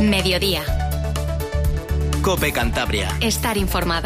Mediodía. COPE Cantabria. Estar informado.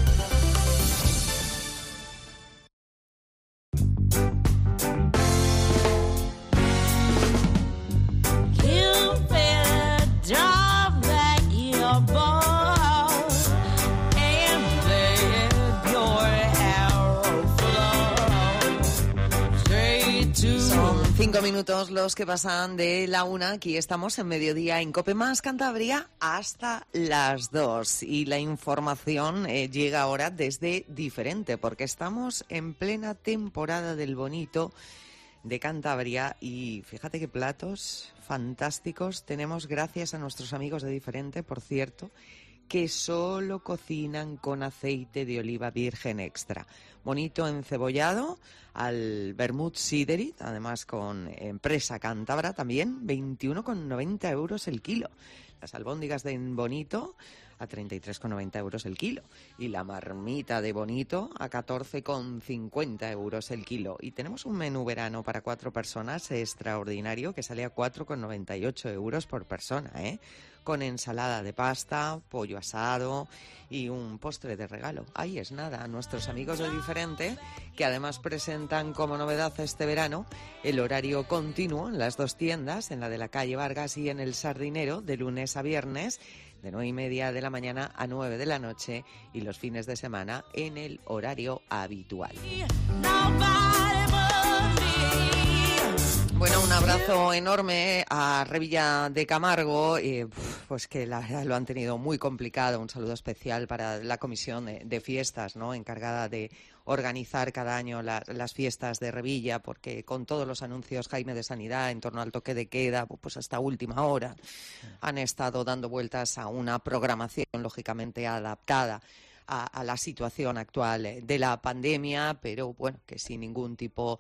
Minutos los que pasan de la 1. Aquí estamos en Mediodía en COPE más Cantabria hasta las 2. Y la información llega ahora desde diferente, porque estamos en plena temporada del bonito de Cantabria y fíjate qué platos fantásticos tenemos gracias a nuestros amigos de Diferente, por cierto, que solo cocinan con aceite de oliva virgen extra. Bonito encebollado al vermut Siderit, además con empresa cántabra también, 21,90 euros el kilo. Las albóndigas de Bonito a 33,90 euros el kilo. Y la marmita de Bonito a 14,50 euros el kilo. Y tenemos un menú verano para 4 personas extraordinario que sale a 4,98 euros por persona, con ensalada de pasta, pollo asado y un postre de regalo. Ahí es nada, nuestros amigos de Diferente, que además presentan como novedad este verano el horario continuo en las 2 tiendas, en la de la calle Vargas y en el Sardinero, de lunes a viernes, de 9:30 de la mañana a 9 de la noche, y los fines de semana en el horario habitual. Bueno, un abrazo enorme a Revilla de Camargo, pues que la verdad lo han tenido muy complicado. Un saludo especial para la comisión de fiestas, ¿no?, encargada de organizar cada año las fiestas de Revilla, porque con todos los anuncios, Jaime, de Sanidad en torno al toque de queda, pues hasta última hora han estado dando vueltas a una programación lógicamente adaptada a la situación actual de la pandemia, pero bueno, que sin ningún tipo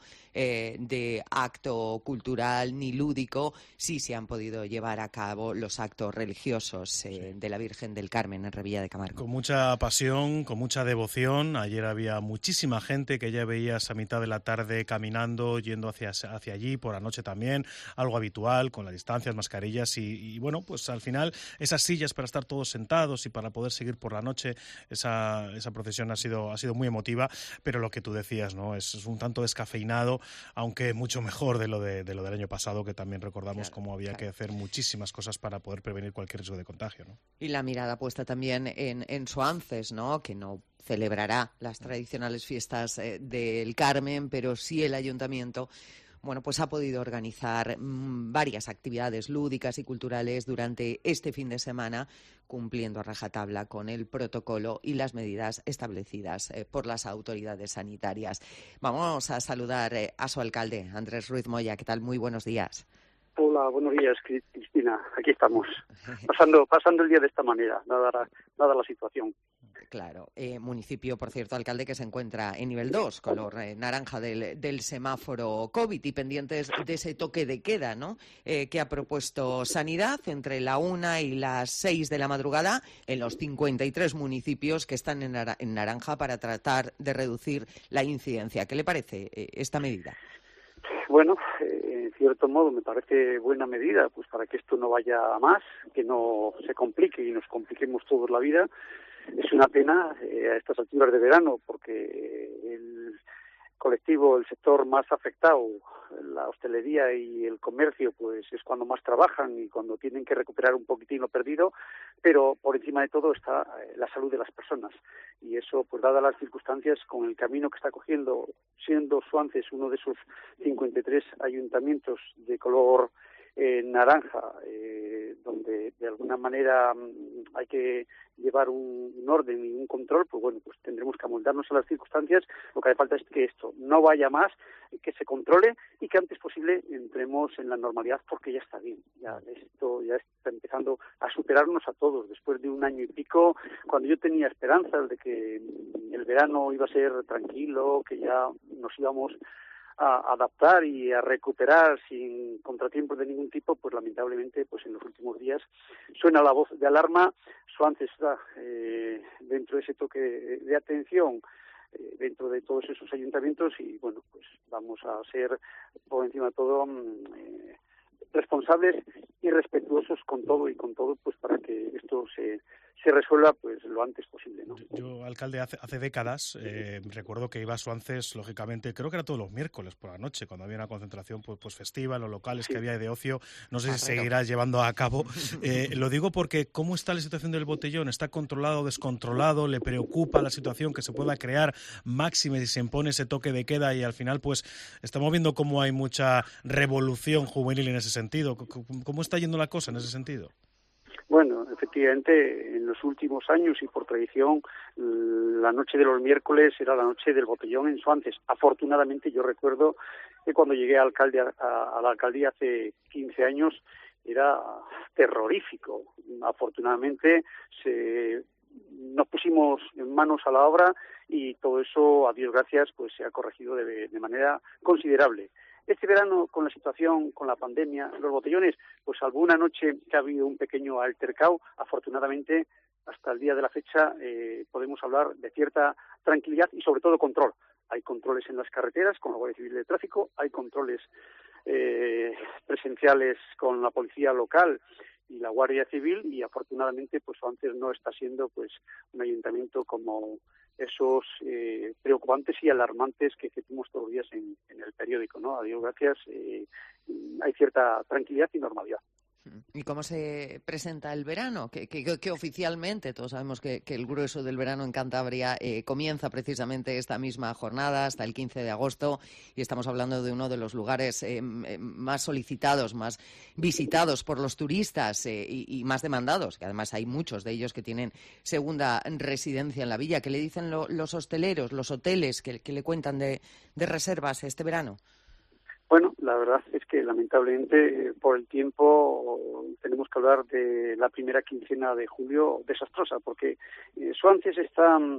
de acto cultural ni lúdico, sí se han podido llevar a cabo los actos religiosos de la Virgen del Carmen en Revilla de Camargo. Con mucha pasión, con mucha devoción. Ayer había muchísima gente que ya veías a mitad de la tarde caminando, yendo hacia allí, por la noche también, algo habitual, con las distancias, mascarillas y bueno, pues al final esas sillas para estar todos sentados y para poder seguir por la noche, esa procesión ha sido muy emotiva, pero lo que tú decías, ¿no?, es un tanto descafeinado, aunque mucho mejor de lo del año pasado, que también recordamos cómo había que hacer muchísimas cosas para poder prevenir cualquier riesgo de contagio, ¿no? Y la mirada puesta también en Soances, ¿no?, que no celebrará las tradicionales fiestas del Carmen, pero sí el ayuntamiento, bueno, pues ha podido organizar varias actividades lúdicas y culturales durante este fin de semana, cumpliendo a rajatabla con el protocolo y las medidas establecidas por las autoridades sanitarias. Vamos a saludar a su alcalde, Andrés Ruiz Moya. ¿Qué tal? Muy buenos días. Hola, buenos días, Cristina. Aquí estamos, pasando el día de esta manera, dada la situación. Claro, municipio, por cierto, alcalde, que se encuentra en nivel 2, color naranja del semáforo COVID, y pendientes de ese toque de queda, ¿no?, que ha propuesto Sanidad entre la 1 y las 6 de la madrugada en los 53 municipios que están en naranja para tratar de reducir la incidencia. ¿Qué le parece esta medida? Bueno, en cierto modo me parece buena medida, pues para que esto no vaya a más, que no se complique y nos compliquemos todos la vida. Es una pena a estas alturas de verano, porque el colectivo, el sector más afectado, la hostelería y el comercio, pues es cuando más trabajan y cuando tienen que recuperar un poquitín lo perdido, pero por encima de todo está la salud de las personas. Y eso, pues dadas las circunstancias, con el camino que está cogiendo, siendo Soances uno de esos 53 ayuntamientos de color naranja, donde de alguna manera hay que llevar un orden y un control, pues bueno, pues tendremos que amoldarnos a las circunstancias. Lo que hace falta es que esto no vaya más, que se controle y que antes posible entremos en la normalidad, porque ya está bien. Ya esto ya está empezando a superarnos a todos. Después de un año y pico, cuando yo tenía esperanzas de que el verano iba a ser tranquilo, que ya nos íbamos a adaptar y a recuperar sin contratiempos de ningún tipo, pues lamentablemente pues en los últimos días suena la voz de alarma. Soances está dentro de ese toque de atención dentro de todos esos ayuntamientos y bueno, pues vamos a ser por encima de todo responsables y respetuosos con todo pues para que esto se resuelva pues lo antes posible, ¿no? Yo, alcalde, hace décadas recuerdo que iba a Suances, lógicamente, creo que era todos los miércoles por la noche, cuando había una concentración pues festiva en los locales que había de ocio. No sé si seguirá llevando a cabo. Lo digo porque ¿cómo está la situación del botellón? ¿Está controlado, descontrolado? ¿Le preocupa la situación que se pueda crear? Máxime si se impone ese toque de queda y al final pues estamos viendo cómo hay mucha revolución juvenil en ese sentido. ¿Cómo está yendo la cosa en ese sentido? Bueno, efectivamente, en los últimos años y por tradición, la noche de los miércoles era la noche del botellón en Suances. Afortunadamente, yo recuerdo que cuando llegué a la alcaldía hace 15 años, era terrorífico. Afortunadamente, nos pusimos en manos a la obra y todo eso, a Dios gracias, pues se ha corregido de manera considerable. Este verano, con la situación, con la pandemia, los botellones, pues salvo una noche que ha habido un pequeño altercado, afortunadamente, hasta el día de la fecha podemos hablar de cierta tranquilidad y sobre todo control. Hay controles en las carreteras con la Guardia Civil de Tráfico, hay controles presenciales con la policía local y la Guardia Civil y afortunadamente pues antes no está siendo pues un ayuntamiento como esos preocupantes y alarmantes que vemos todos los días en el periódico, ¿no? A Dios gracias, hay cierta tranquilidad y normalidad. ¿Y cómo se presenta el verano? Que oficialmente, todos sabemos que el grueso del verano en Cantabria comienza precisamente esta misma jornada, hasta el 15 de agosto, y estamos hablando de uno de los lugares más solicitados, más visitados por los turistas y más demandados, que además hay muchos de ellos que tienen segunda residencia en la villa. ¿Qué le dicen los hosteleros, los hoteles que le cuentan de reservas este verano? Bueno, la verdad es que lamentablemente por el tiempo tenemos que hablar de la primera quincena de julio desastrosa, porque Suances está al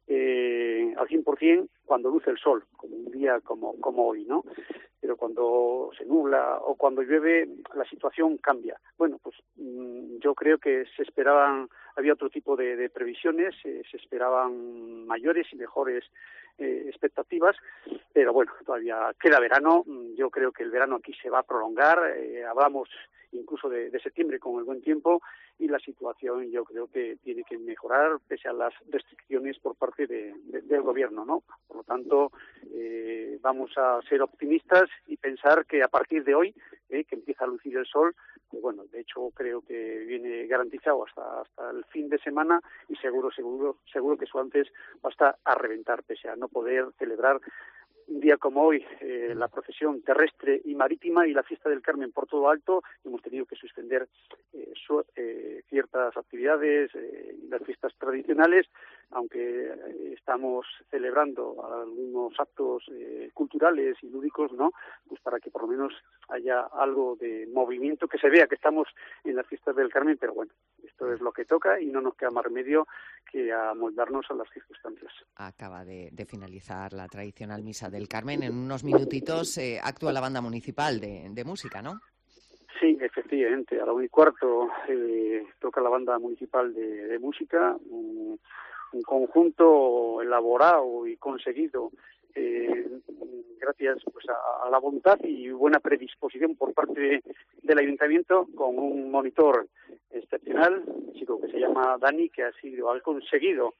100% cuando luce el sol, como un día como hoy, ¿no? Pero cuando se nubla o cuando llueve la situación cambia. Bueno, pues yo creo que había otro tipo de previsiones, se esperaban mayores y mejores expectativas, pero bueno, todavía queda verano. Yo creo que el verano aquí se va a prolongar, hablamos incluso de septiembre con el buen tiempo y la situación yo creo que tiene que mejorar pese a las restricciones por parte del gobierno, ¿no? Por lo tanto, vamos a ser optimistas y pensar que a partir de hoy, que empieza a lucir el sol, pues bueno, de hecho creo que viene garantizado hasta el fin de semana y seguro que Suances va a estar a reventar pese a no poder celebrar un día como hoy la procesión terrestre y marítima y la fiesta del Carmen por todo alto. Hemos tenido que suspender ciertas actividades y las fiestas tradicionales, aunque estamos celebrando algunos actos culturales y lúdicos, ¿no? Pues para que por lo menos haya algo de movimiento, que se vea que estamos en las fiestas del Carmen, pero bueno, esto es lo que toca y no nos queda más remedio que amoldarnos a las circunstancias. Acaba de finalizar la tradicional misa del Carmen. En unos minutitos actúa la banda municipal de música, ¿no? Sí, efectivamente. A la 1:15 toca la banda municipal de música, un conjunto elaborado y conseguido gracias pues a la voluntad y buena predisposición por parte del ayuntamiento, con un monitor excepcional, un chico que se llama Dani, que ha conseguido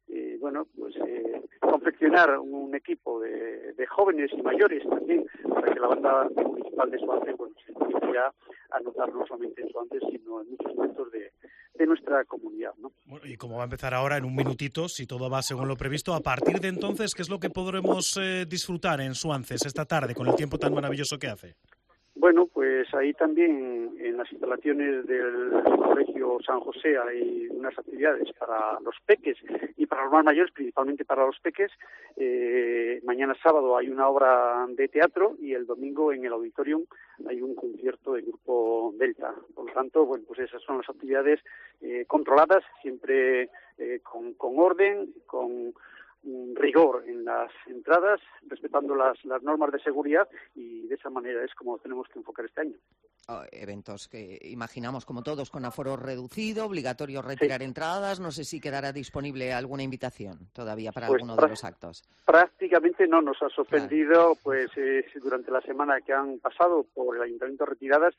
confeccionar un equipo de jóvenes y mayores también para que la banda municipal de Suances se empiece ya a notar no solamente en Suances sino en muchos puntos de nuestra comunidad, ¿no? Bueno, y como va a empezar ahora en un minutito, si todo va según lo previsto, a partir de entonces, ¿qué es lo que podremos disfrutar en Suances esta tarde con el tiempo tan maravilloso que hace? Bueno, pues ahí también en las instalaciones del Colegio San José hay unas actividades para los peques y para los más mayores, principalmente para los peques. Mañana sábado hay una obra de teatro y el domingo en el auditorium hay un concierto del grupo Delta. Por lo tanto, bueno, pues esas son las actividades controladas, siempre con orden, con rigor en las entradas, respetando las normas de seguridad, y de esa manera es como tenemos que enfocar este año. Eventos que imaginamos como todos con aforo reducido, obligatorio retirar entradas. No sé si quedará disponible alguna invitación todavía para alguno de los actos. Prácticamente no, nos ha sorprendido, claro. Pues durante la semana que han pasado por el Ayuntamiento retiradas,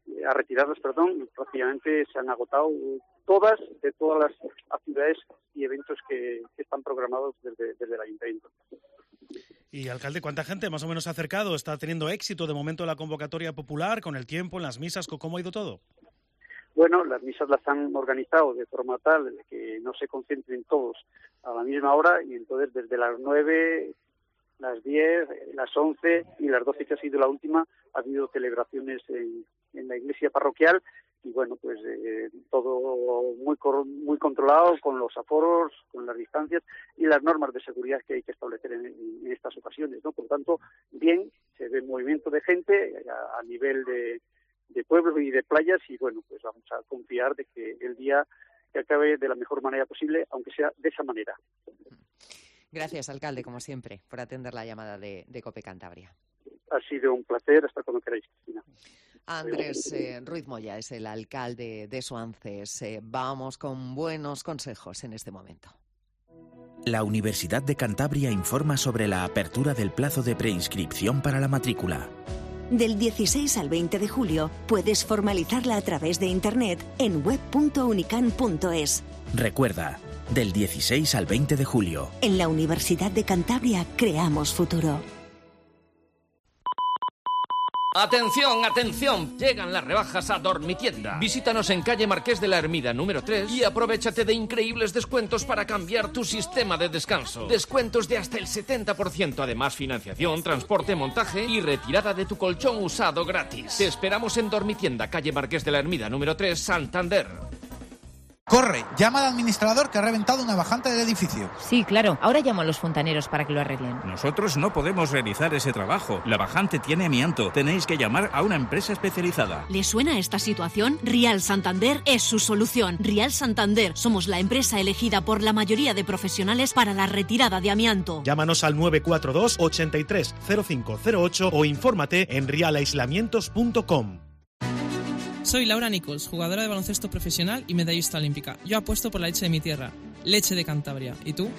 a retirarlas, prácticamente se han agotado todas las actividades y eventos que están programados desde el Ayuntamiento. Y, alcalde, ¿cuánta gente más o menos se ha acercado? ¿Está teniendo éxito de momento la convocatoria popular con el tiempo, en las misas? ¿Cómo ha ido todo? Bueno, las misas las han organizado de forma tal que no se concentren todos a la misma hora, y entonces desde las 9, las 10, las 11 y las 12, que ha sido la última, ha habido celebraciones en la iglesia parroquial, y bueno, pues todo muy controlado, con los aforos, con las distancias y las normas de seguridad que hay que establecer en estas ocasiones, ¿no? Por lo tanto, bien, se ve movimiento de gente a nivel de pueblos y de playas, y bueno, pues vamos a confiar de que el día que acabe de la mejor manera posible, aunque sea de esa manera. Gracias, alcalde, como siempre, por atender la llamada de COPE Cantabria. Ha sido un placer, hasta cuando queráis, Cristina. Andrés Ruiz Moya es el alcalde de Suances. Vamos con buenos consejos en este momento. La Universidad de Cantabria informa sobre la apertura del plazo de preinscripción para la matrícula. Del 16 al 20 de julio puedes formalizarla a través de internet en web.unican.es. Recuerda, del 16 al 20 de julio. En la Universidad de Cantabria creamos futuro. ¡Atención, atención! Llegan las rebajas a Dormitienda. Visítanos en calle Marqués de la Ermida número 3 y aprovéchate de increíbles descuentos para cambiar tu sistema de descanso. Descuentos de hasta el 70%, además financiación, transporte, montaje y retirada de tu colchón usado gratis. Te esperamos en Dormitienda, calle Marqués de la Ermida número 3, Santander. Corre, llama al administrador que ha reventado una bajante del edificio. Sí, claro. Ahora llamo a los fontaneros para que lo arreglen. Nosotros no podemos realizar ese trabajo. La bajante tiene amianto. Tenéis que llamar a una empresa especializada. ¿Le suena esta situación? Rial Santander es su solución. Rial Santander. Somos la empresa elegida por la mayoría de profesionales para la retirada de amianto. Llámanos al 942 83 0508 o infórmate en rialaislamientos.com. Soy Laura Nichols, jugadora de baloncesto profesional y medallista olímpica. Yo apuesto por la leche de mi tierra, leche de Cantabria. ¿Y tú?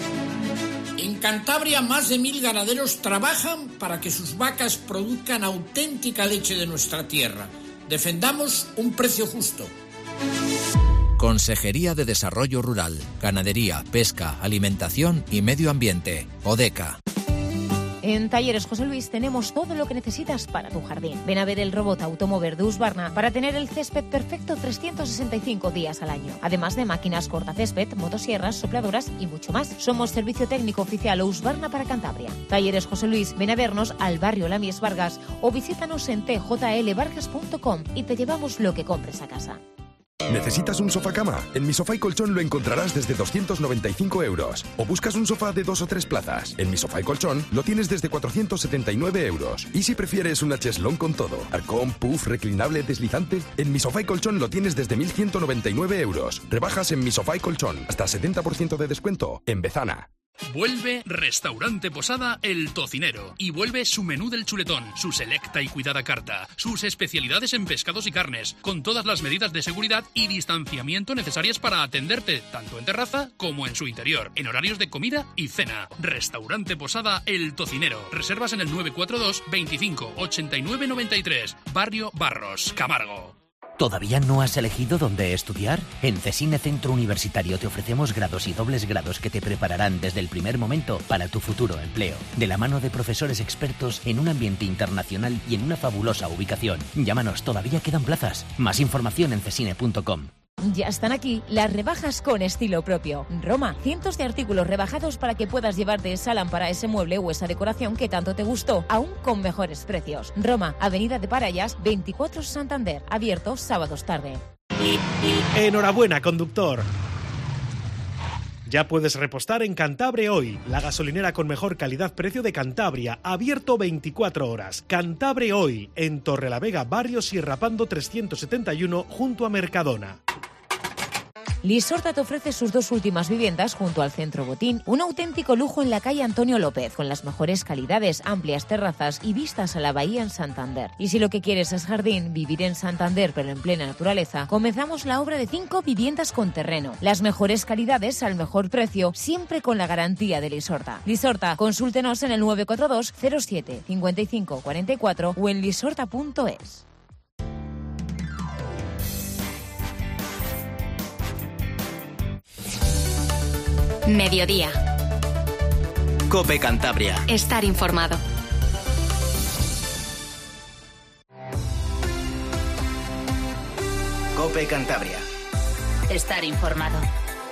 En Cantabria más de 1000 ganaderos trabajan para que sus vacas produzcan auténtica leche de nuestra tierra. Defendamos un precio justo. Consejería de Desarrollo Rural, Ganadería, Pesca, Alimentación y Medio Ambiente. ODECA. En Talleres José Luis tenemos todo lo que necesitas para tu jardín. Ven a ver el robot Automover de Husqvarna para tener el césped perfecto 365 días al año. Además de máquinas cortacésped, motosierras, sopladoras y mucho más. Somos servicio técnico oficial Husqvarna para Cantabria. Talleres José Luis, ven a vernos al barrio Lamies Vargas o visítanos en tjlvargas.com y te llevamos lo que compres a casa. ¿Necesitas un sofá cama? En Mi Sofá y Colchón lo encontrarás desde 295 €. ¿O buscas un sofá de 2 o 3 plazas? En Mi Sofá y Colchón lo tienes desde 479 €. Y si prefieres una cheslón con todo, arcón, puff, reclinable, deslizante, en Mi Sofá y Colchón lo tienes desde 1.199 €. Rebajas en Mi Sofá y Colchón, hasta 70% de descuento en Bezana. Vuelve Restaurante Posada El Tocinero y vuelve su menú del chuletón, su selecta y cuidada carta, sus especialidades en pescados y carnes, con todas las medidas de seguridad y distanciamiento necesarias para atenderte, tanto en terraza como en su interior, en horarios de comida y cena. Restaurante Posada El Tocinero. Reservas en el 942 25 89 93, Barrio Barros, Camargo. ¿Todavía no has elegido dónde estudiar? En Cesine Centro Universitario te ofrecemos grados y dobles grados que te prepararán desde el primer momento para tu futuro empleo. De la mano de profesores expertos en un ambiente internacional y en una fabulosa ubicación. Llámanos, todavía quedan plazas. Más información en cesine.com. Ya están aquí las rebajas con estilo propio. Roma, cientos de artículos rebajados para que puedas llevarte esa lámpara, ese mueble o esa decoración que tanto te gustó, aún con mejores precios. Roma, Avenida de Parayas, 24 Santander, abierto sábados tarde. Enhorabuena, conductor. Ya puedes repostar en Cantabre Oil, la gasolinera con mejor calidad-precio de Cantabria, abierto 24 horas. Cantabre Oil, en Torrelavega, barrio Sierra Pando 371, junto a Mercadona. Lisorta te ofrece sus 2 últimas viviendas junto al Centro Botín, un auténtico lujo en la calle Antonio López, con las mejores calidades, amplias terrazas y vistas a la bahía en Santander. Y si lo que quieres es jardín, vivir en Santander pero en plena naturaleza, comenzamos la obra de 5 viviendas con terreno. Las mejores calidades al mejor precio, siempre con la garantía de Lisorta. Lisorta, consúltenos en el 942 07 55 44 o en lisorta.es. Mediodía. COPE Cantabria. Estar informado. COPE Cantabria. Estar informado.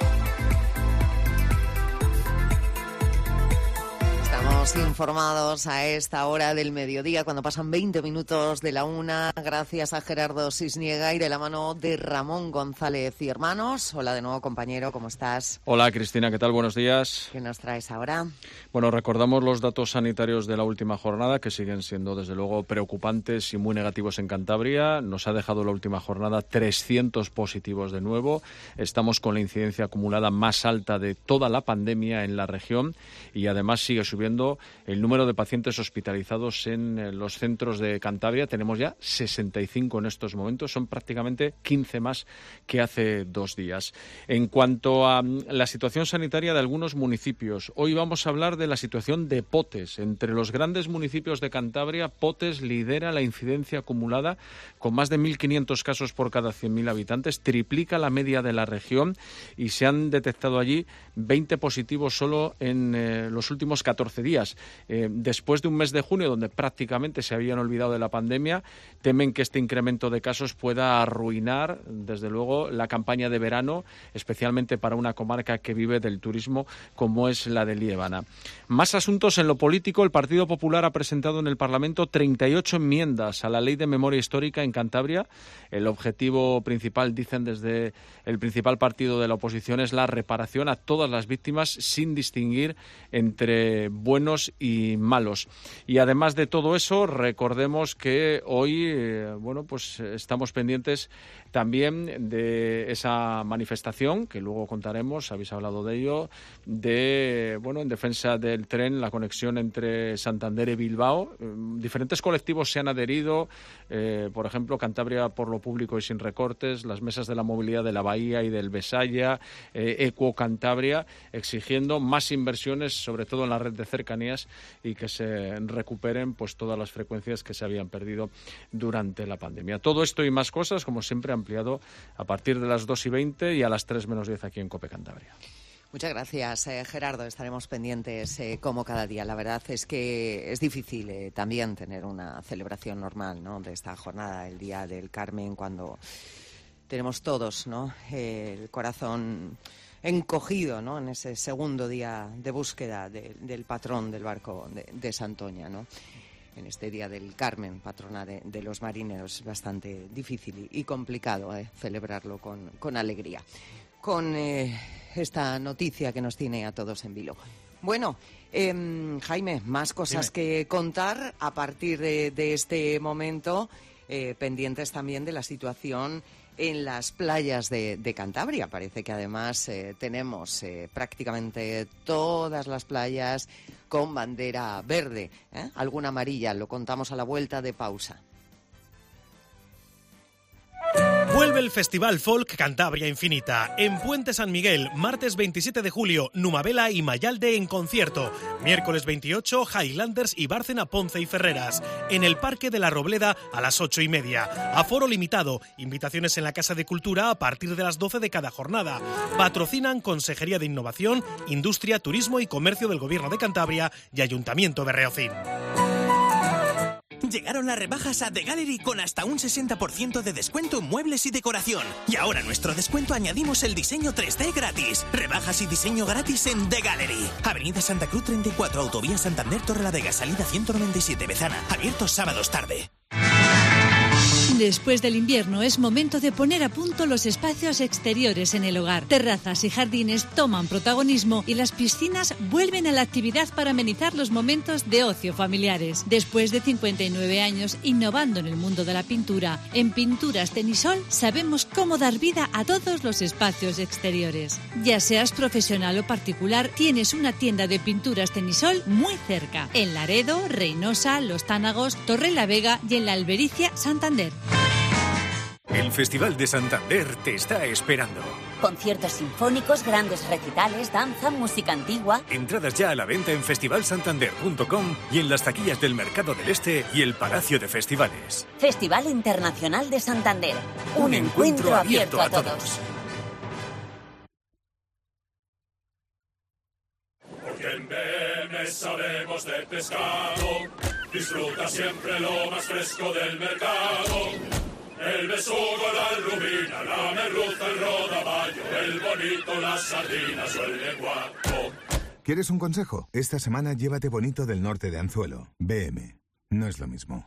Estamos informados a esta hora del mediodía, cuando pasan 20 minutos de la 1, gracias a Gerardo Sisniega y de la mano de Ramón González y Hermanos. Hola de nuevo, compañero, ¿cómo estás? Hola, Cristina, ¿qué tal? Buenos días. ¿Qué nos traes ahora? Bueno, recordamos los datos sanitarios de la última jornada, que siguen siendo, desde luego, preocupantes y muy negativos en Cantabria. Nos ha dejado la última jornada 300 positivos de nuevo. Estamos con la incidencia acumulada más alta de toda la pandemia en la región y además sigue subiendo el número de pacientes hospitalizados en los centros de Cantabria. Tenemos ya 65 en estos momentos, son prácticamente 15 más que hace 2 días. En cuanto a la situación sanitaria de algunos municipios, hoy vamos a hablar de la situación de Potes. Entre los grandes municipios de Cantabria, Potes lidera la incidencia acumulada con más de 1.500 casos por cada 100.000 habitantes, triplica la media de la región y se han detectado allí 20 positivos solo en los últimos 14 días. Después de un mes de junio donde prácticamente se habían olvidado de la pandemia, temen que este incremento de casos pueda arruinar, desde luego, la campaña de verano, especialmente para una comarca que vive del turismo como es la de Liébana. Más asuntos en lo político. El Partido Popular ha presentado en el Parlamento 38 enmiendas a la Ley de Memoria Histórica en Cantabria. El objetivo principal, dicen desde el principal partido de la oposición, es la reparación a todas las víctimas sin distinguir entre buenos y malos. Y además de todo eso, recordemos que hoy estamos pendientes también de esa manifestación, que luego contaremos, habéis hablado de ello, en defensa del tren, la conexión entre Santander y Bilbao. Diferentes colectivos se han adherido, por ejemplo, Cantabria por lo Público y Sin Recortes, las mesas de la movilidad de la Bahía y del Besaya, Equo Cantabria, exigiendo más inversiones, sobre todo en la red de cercanías, y que se recuperen todas las frecuencias que se habían perdido durante la pandemia. Todo esto y más cosas, como siempre, ampliado a partir de las 2:20 y a las 3:10 aquí en COPE Cantabria. Muchas gracias, Gerardo. Estaremos pendientes como cada día. La verdad es que es difícil también tener una celebración normal, ¿no?, de esta jornada, el Día del Carmen, cuando tenemos todos, ¿no?, el corazón encogido, ¿no?, en ese segundo día de búsqueda del patrón del barco de Santoña, ¿no?, en este Día del Carmen, patrona de los marineros. Es bastante difícil y complicado celebrarlo con alegría, con esta noticia que nos tiene a todos en vilo. Bueno, Jaime, más cosas que contar a partir de este momento, pendientes también de la situación en las playas de Cantabria. Parece que además tenemos prácticamente todas las playas con bandera verde, alguna amarilla. Lo contamos a la vuelta de pausa. Vuelve el Festival Folk Cantabria Infinita en Puente San Miguel, martes 27 de julio, Numavela y Mayalde en concierto, miércoles 28, Highlanders y Bárcena, Ponce y Ferreras, en el Parque de la Robleda a las 8:30, aforo limitado, invitaciones en la Casa de Cultura a partir de las 12 de cada jornada, patrocinan Consejería de Innovación, Industria, Turismo y Comercio del Gobierno de Cantabria y Ayuntamiento de Reocín. Llegaron las rebajas a The Gallery con hasta un 60% de descuento en muebles y decoración. Y ahora a nuestro descuento añadimos el diseño 3D gratis. Rebajas y diseño gratis en The Gallery. Avenida Santa Cruz 34, Autovía Santander, Torrelavega, salida 197, Bezana. Abiertos sábados tarde. Después del invierno es momento de poner a punto los espacios exteriores en el hogar. Terrazas y jardines toman protagonismo y las piscinas vuelven a la actividad para amenizar los momentos de ocio familiares. Después de 59 años innovando en el mundo de la pintura, en Pinturas Tenisol sabemos cómo dar vida a todos los espacios exteriores. Ya seas profesional o particular, tienes una tienda de Pinturas Tenisol muy cerca. En Laredo, Reynosa, Los Tánagos, Torrelavega y en la Albericia, Santander. El Festival de Santander te está esperando. Conciertos sinfónicos, grandes recitales, danza, música antigua. Entradas ya a la venta en festivalsantander.com y en las taquillas del Mercado del Este y el Palacio de Festivales. Festival Internacional de Santander. Un encuentro abierto a todos. tipos de pescado. Disfruta siempre lo más fresco del mercado. El besugo, la rubina, la merluza, el rodaballo, el bonito, las sardinas o el lenguado. ¿Quieres un consejo? Esta semana llévate bonito del norte de Anzuelo. BM. No es lo mismo.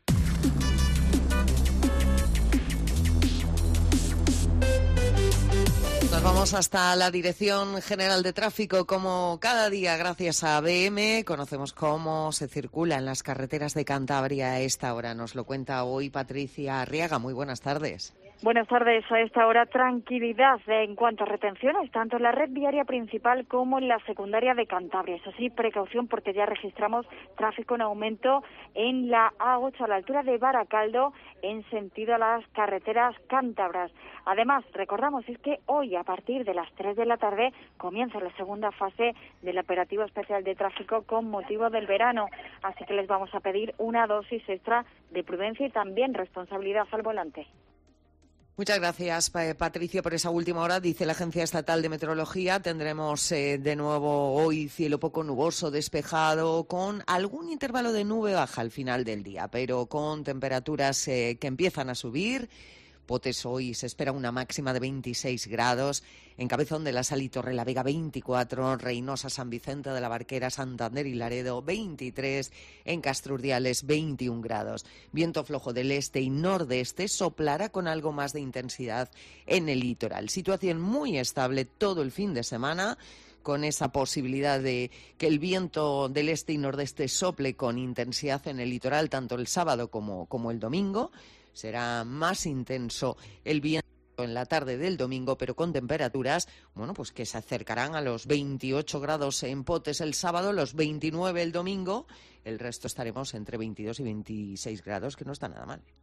Nos vamos hasta la Dirección General de Tráfico. Como cada día, gracias a BM, conocemos cómo se circula en las carreteras de Cantabria a esta hora. Nos lo cuenta hoy Patricia Arriaga. Muy buenas tardes. Buenas tardes. A esta hora, tranquilidad en cuanto a retenciones, tanto en la red viaria principal como en la secundaria de Cantabria. Eso sí, precaución porque ya registramos tráfico en aumento en la A8 a la altura de Baracaldo en sentido a las carreteras cántabras. Además, recordamos, es que hoy a partir de las 3 de la tarde comienza la segunda fase del operativo especial de tráfico con motivo del verano. Así que les vamos a pedir una dosis extra de prudencia y también responsabilidad al volante. Muchas gracias, Patricia, por esa última hora. Dice la Agencia Estatal de Meteorología, tendremos de nuevo hoy cielo poco nuboso, despejado, con algún intervalo de nube baja al final del día, pero con temperaturas que empiezan a subir. Potes hoy se espera una máxima de 26 grados, en Cabezón de la Sal y Torrelavega 24, Reynosa, San Vicente de la Barquera, Santander y Laredo 23, en Castrurdiales 21 grados. Viento flojo del este y nordeste soplará con algo más de intensidad en el litoral. Situación muy estable todo el fin de semana, con esa posibilidad de que el viento del este y nordeste sople con intensidad en el litoral tanto el sábado como el domingo. Será más intenso el viento en la tarde del domingo, pero con temperaturas, pues que se acercarán a los 28 grados en Potes el sábado, los 29 el domingo. El resto estaremos entre 22 y 26 grados, que no está nada mal.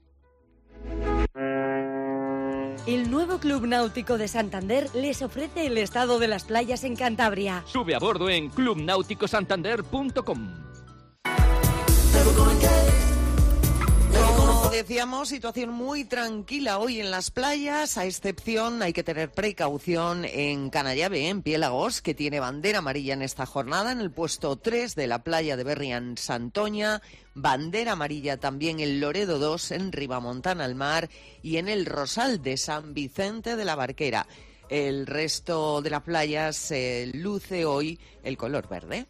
El nuevo Club Náutico de Santander les ofrece el estado de las playas en Cantabria. Sube a bordo en clubnauticosantander.com. Como decíamos, situación muy tranquila hoy en las playas, a excepción, hay que tener precaución en Canallave, en Piélagos, que tiene bandera amarilla en esta jornada, en el puesto 3 de la playa de Berrián Santoña, bandera amarilla también en Loredo 2, en Ribamontana al Mar y en el Rosal de San Vicente de la Barquera. El resto de las playas luce hoy el color verde.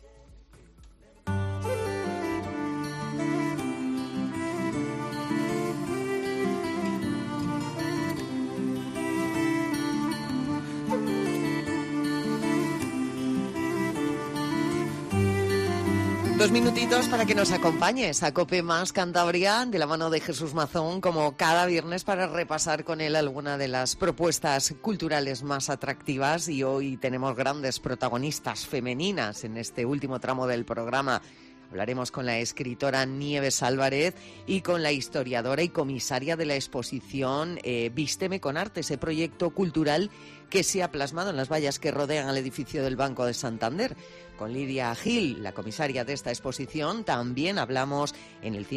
Dos minutitos para que nos acompañes a COPE Más Cantabria de la mano de Jesús Mazón, como cada viernes, para repasar con él alguna de las propuestas culturales más atractivas. Y hoy tenemos grandes protagonistas femeninas en este último tramo del programa. Hablaremos con la escritora Nieves Álvarez y con la historiadora y comisaria de la exposición Vísteme con Arte, ese proyecto cultural que se ha plasmado en las vallas que rodean al edificio del Banco de Santander. Con Lidia Gil, la comisaria de esta exposición, también hablamos en el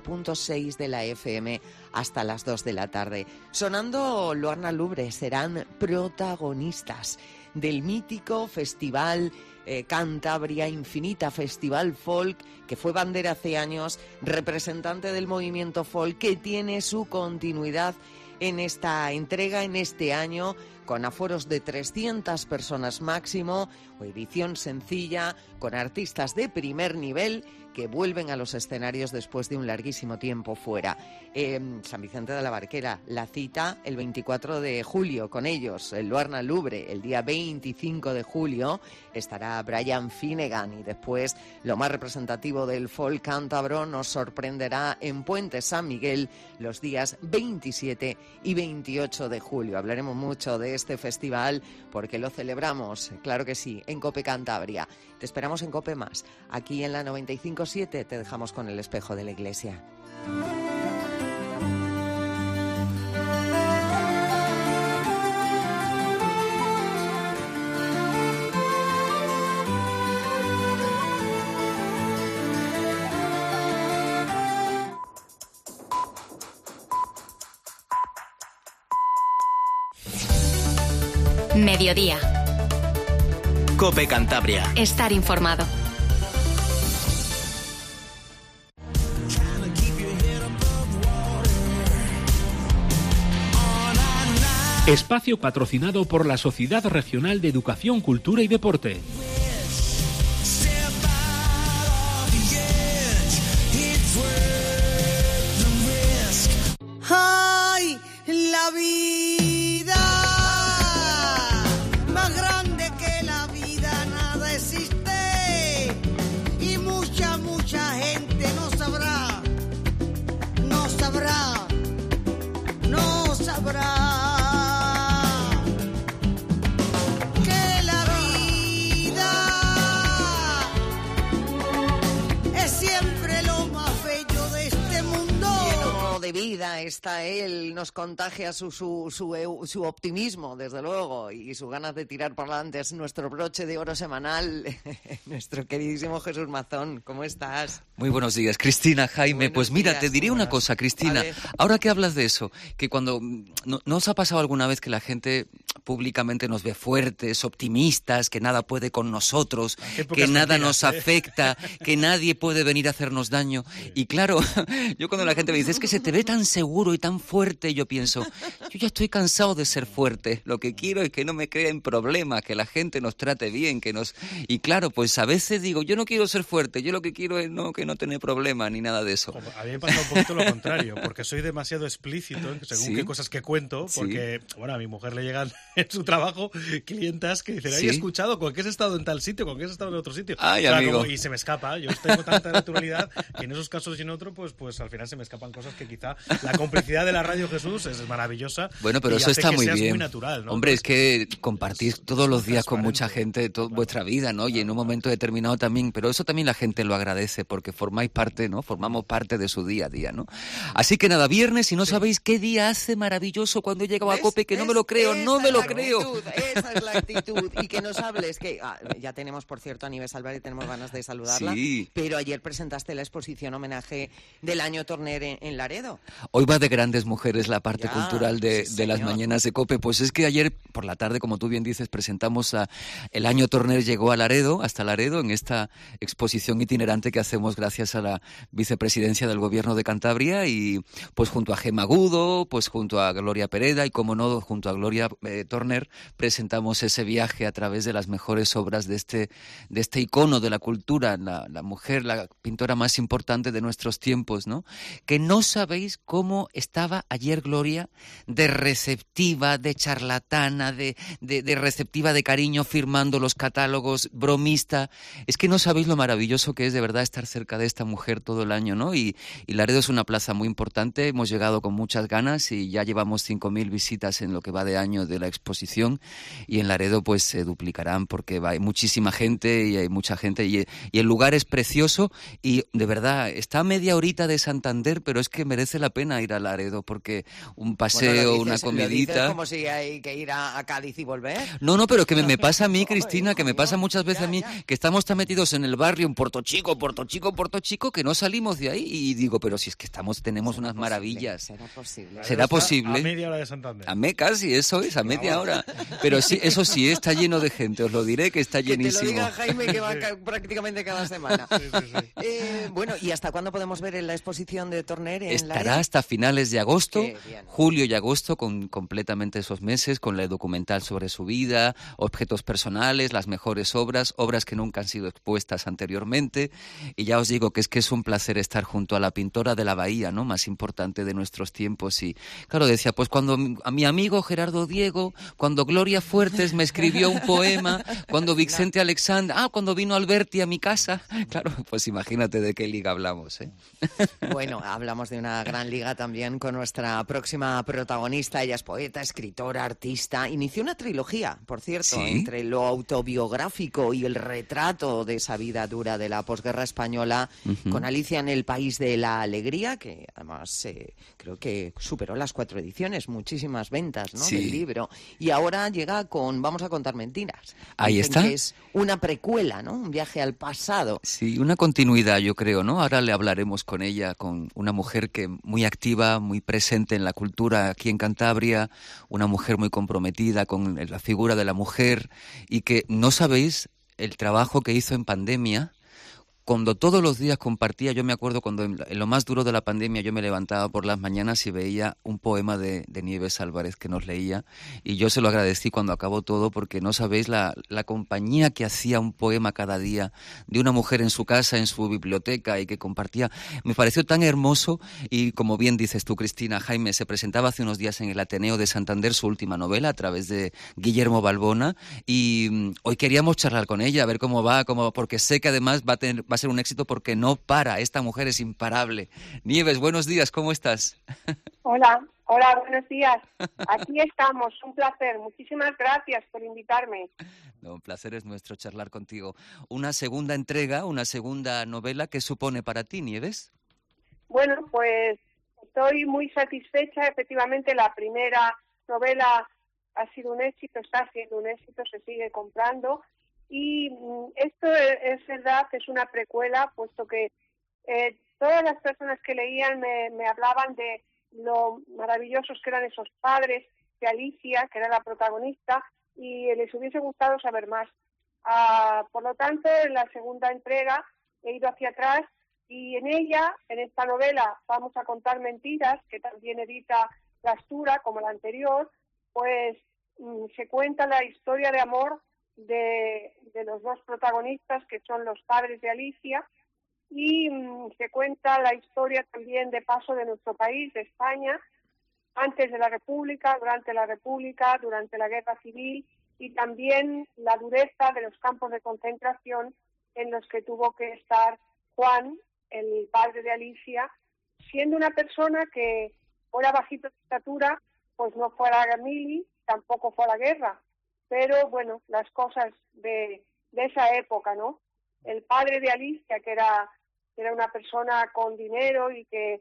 105.6 de la FM hasta las 2 de la tarde. Sonando Luarna Lubre, serán protagonistas del mítico festival Cantabria Infinita, Festival Folk, que fue bandera hace años, representante del movimiento folk, que tiene su continuidad en esta entrega, en este año, con aforos de 300 personas máximo, o edición sencilla, con artistas de primer nivel que vuelven a los escenarios después de un larguísimo tiempo fuera. San Vicente de la Barquera, la cita el 24 de julio con ellos, el Luarna Lubre. El día 25 de julio estará Brian Finnegan, y después lo más representativo del folk cántabro nos sorprenderá en Puente San Miguel los días 27 y 28 de julio. Hablaremos mucho de este festival porque lo celebramos, claro que sí, en COPE Cantabria. Te esperamos en COPE Más. Aquí en la 95.7 te dejamos con el espejo de la iglesia. Mediodía. COPE Cantabria. Estar informado. Espacio patrocinado por la Sociedad Regional de Educación, Cultura y Deporte. ¡Ay, la vida! Más grande que la vida nada existe. Y mucha gente no sabrá. Que la vida es siempre lo más bello de este mundo. Lleno de vida está él, nos contagia su optimismo, desde luego, y sus ganas de tirar para adelante. Es nuestro broche de oro semanal, nuestro queridísimo Jesús Mazón. ¿Cómo estás? Muy buenos días, Cristina, Jaime. Buenos pues mira, días, te diré una cosa, Cristina. Ahora que hablas de eso, que cuando... ¿No os ha pasado alguna vez que la gente públicamente nos ve fuertes, optimistas, que nada puede con nosotros, que nada nos afecta, que nadie puede venir a hacernos daño? Y claro, yo cuando la gente me dice, es que se te ve tan seguro y tan fuerte, yo pienso, yo ya estoy cansado de ser fuerte. Lo que quiero es que no me creen problemas, que la gente nos trate bien, que nos... Y claro, pues a veces digo, yo no quiero ser fuerte, yo lo que quiero es que no tener problemas ni nada de eso. A mí me pasa un poquito lo contrario, porque soy demasiado explícito según qué cosas que cuento, porque, bueno, a mi mujer le llegan en su trabajo clientas que dicen, he escuchado con qué has estado en tal sitio, con qué has estado en otro sitio. Ay, amigo. Y se me escapa, yo tengo tanta naturalidad que en esos casos y en otro, pues al final se me escapan cosas que quizá la complicidad de la radio, Jesús, es maravillosa. Bueno, pero eso está muy bien. Muy natural, ¿no? Hombre, es que compartís todos los días con mucha gente vuestra vida, ¿no? Y en un momento determinado también, pero eso también la gente lo agradece porque formáis parte, ¿no? Formamos parte de su día a día, ¿no? Así que nada, viernes, y no sabéis qué día hace maravilloso cuando he llegado a COPE, que no me lo creo, no me lo creo. Esa es la actitud. Y que nos hables, que ya tenemos, por cierto, a Nieves Álvarez, tenemos ganas de saludarla, pero ayer presentaste la exposición homenaje del año Torner en Laredo. Hoy va de grandes mujeres la parte cultural de las mañanas de COPE. Pues es que ayer por la tarde, como tú bien dices, presentamos el año Torner llegó a Laredo, hasta Laredo, en esta exposición itinerante que hacemos gracias a la vicepresidencia del Gobierno de Cantabria, y pues junto a Gemma Agudo, pues junto a Gloria Pereda y, como no, junto a Gloria Torner, presentamos ese viaje a través de las mejores obras de este icono de la cultura, la mujer, la pintora más importante de nuestros tiempos, ¿no? Que no sabéis cómo estaba ayer Gloria de receptiva, de charlatana, de receptiva, de cariño, firmando los catálogos, bromista. Es que no sabéis lo maravilloso que es de verdad estar cerca de esta mujer todo el año, ¿no? Y Laredo es una plaza muy importante, hemos llegado con muchas ganas y ya llevamos 5.000 visitas en lo que va de año de la exposición, y en Laredo pues se duplicarán porque hay muchísima gente y hay mucha gente y el lugar es precioso y de verdad está a media horita de Santander, pero es que merece la pena ir a Laredo porque un paseo, una comidita... ¿Lo dices como si hay que ir a Cádiz y volver? No, pero que me pasa a mí, Cristina, que me pasa muchas veces a mí, que estamos tan metidos en el barrio, en Puerto Chico, que no salimos de ahí, y digo, pero si es que tenemos unas maravillas. ¿Será posible? A media hora de Santander. Casi, eso es, a media hora. Pero sí, eso sí, está lleno de gente, os lo diré que está llenísimo. Que te lo diga Jaime, que va prácticamente cada semana. Bueno, ¿y hasta cuándo podemos ver la exposición de Torner en Estará Laredo? hasta finales de agosto, julio y agosto, con completamente esos meses, con la documental sobre su vida, objetos personales, las mejores obras que nunca han sido expuestas anteriormente, y ya os digo que es un placer estar junto a la pintora de la Bahía, ¿no? Más importante de nuestros tiempos. Y claro, decía, pues cuando a mi amigo Gerardo Diego, cuando Gloria Fuertes me escribió un poema, cuando Vicente Alexander, cuando vino Alberti a mi casa, claro, pues imagínate de qué liga hablamos, ¿eh? Bueno, hablamos de una gran liga también con nuestra próxima protagonista. Ella es poeta, escritora, artista. Inició una trilogía, por cierto, entre lo autobiográfico y el retrato de esa vida dura de la posguerra española, con Alicia en el País de la Alegría, que además creo que superó las 4 ediciones, muchísimas ventas, ¿no? Del libro. Y ahora llega con Vamos a contar mentiras. Ahí está. Que es una precuela, ¿no? Un viaje al pasado. Sí, una continuidad, yo creo, ¿no? Ahora le hablaremos con ella, con una mujer que muy activa, muy presente en la cultura aquí en Cantabria, una mujer muy comprometida con la figura de la mujer, y que no sabéis el trabajo que hizo en pandemia cuando todos los días compartía, yo me acuerdo cuando en lo más duro de la pandemia yo me levantaba por las mañanas y veía un poema de Nieves Álvarez que nos leía, y yo se lo agradecí cuando acabó todo, porque no sabéis la compañía que hacía un poema cada día de una mujer en su casa, en su biblioteca, y que compartía. Me pareció tan hermoso, y como bien dices tú, Cristina, Jaime se presentaba hace unos días en el Ateneo de Santander su última novela a través de Guillermo Balbona, y hoy queríamos charlar con ella, a ver cómo va, porque sé que además va a ser un éxito, porque no para, esta mujer es imparable. Nieves, buenos días, ¿cómo estás? Hola, buenos días. Aquí estamos, un placer. Muchísimas gracias por invitarme. No, un placer es nuestro charlar contigo. Una segunda entrega, una segunda novela, ¿qué supone para ti, Nieves? Bueno, pues estoy muy satisfecha. Efectivamente, la primera novela ha sido un éxito, está siendo un éxito, se sigue comprando. Y esto es verdad, es una precuela, puesto que todas las personas que leían me hablaban de lo maravillosos que eran esos padres de Alicia, que era la protagonista, y les hubiese gustado saber más. Por lo tanto, en la segunda entrega he ido hacia atrás, y en ella, en esta novela, Vamos a contar mentiras, que también edita La Astura, como la anterior, pues se cuenta la historia de amor de los dos protagonistas, que son los padres de Alicia, y se cuenta la historia también de paso de nuestro país, de España, antes de la República, durante la Guerra Civil, y también la dureza de los campos de concentración en los que tuvo que estar Juan, el padre de Alicia, siendo una persona que fuera bajito de estatura, pues no fue a la mili, tampoco fue a la guerra, pero bueno, las cosas de esa época, ¿no? El padre de Alicia, que era una persona con dinero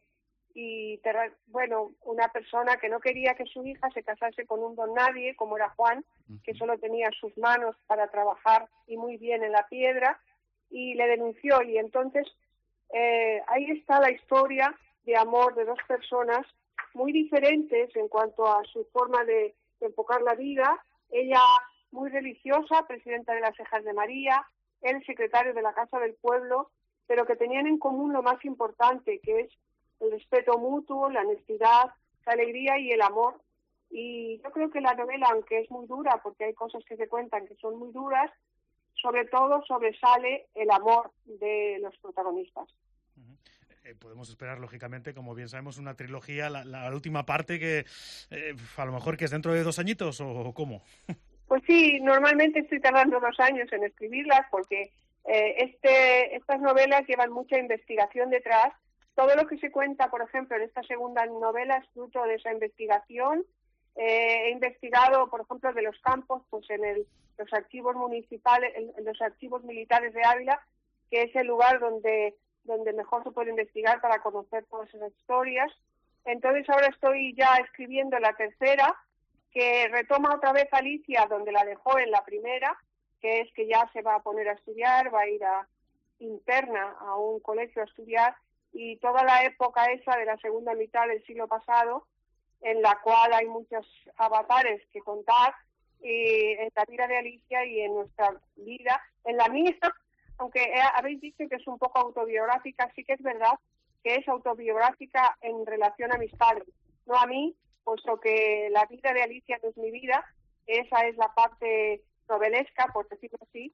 una persona que no quería que su hija se casase con un don nadie, como era Juan, que solo tenía sus manos para trabajar y muy bien en la piedra, y le denunció. Y entonces ahí está la historia de amor de dos personas muy diferentes en cuanto a su forma de enfocar la vida. Ella muy religiosa, presidenta de las Cejas de María, él secretario de la Casa del Pueblo, pero que tenían en común lo más importante, que es el respeto mutuo, la honestidad, la alegría y el amor. Y yo creo que la novela, aunque es muy dura, porque hay cosas que se cuentan que son muy duras, sobre todo sobresale el amor de los protagonistas. Podemos esperar, lógicamente, como bien sabemos, una trilogía, la última parte, que a lo mejor que es dentro de 2 añitos, ¿o cómo? Pues sí, normalmente estoy tardando 2 años en escribirlas, porque estas novelas llevan mucha investigación detrás. Todo lo que se cuenta, por ejemplo, en esta segunda novela es fruto de esa investigación. He investigado, por ejemplo, de los campos, pues en los archivos municipales, en los archivos militares de Ávila, que es el lugar donde mejor se puede investigar para conocer todas esas historias. Entonces ahora estoy ya escribiendo la tercera, que retoma otra vez Alicia donde la dejó en la primera, que es que ya se va a poner a estudiar, va a ir interna a un colegio a estudiar, y toda la época esa de la segunda mitad del siglo pasado, en la cual hay muchos avatares que contar, en la vida de Alicia y en nuestra vida, en la mía, aunque habéis dicho que es un poco autobiográfica, sí que es verdad que es autobiográfica en relación a mis padres, no a mí, puesto que la vida de Alicia no es mi vida, esa es la parte novelesca, por decirlo así,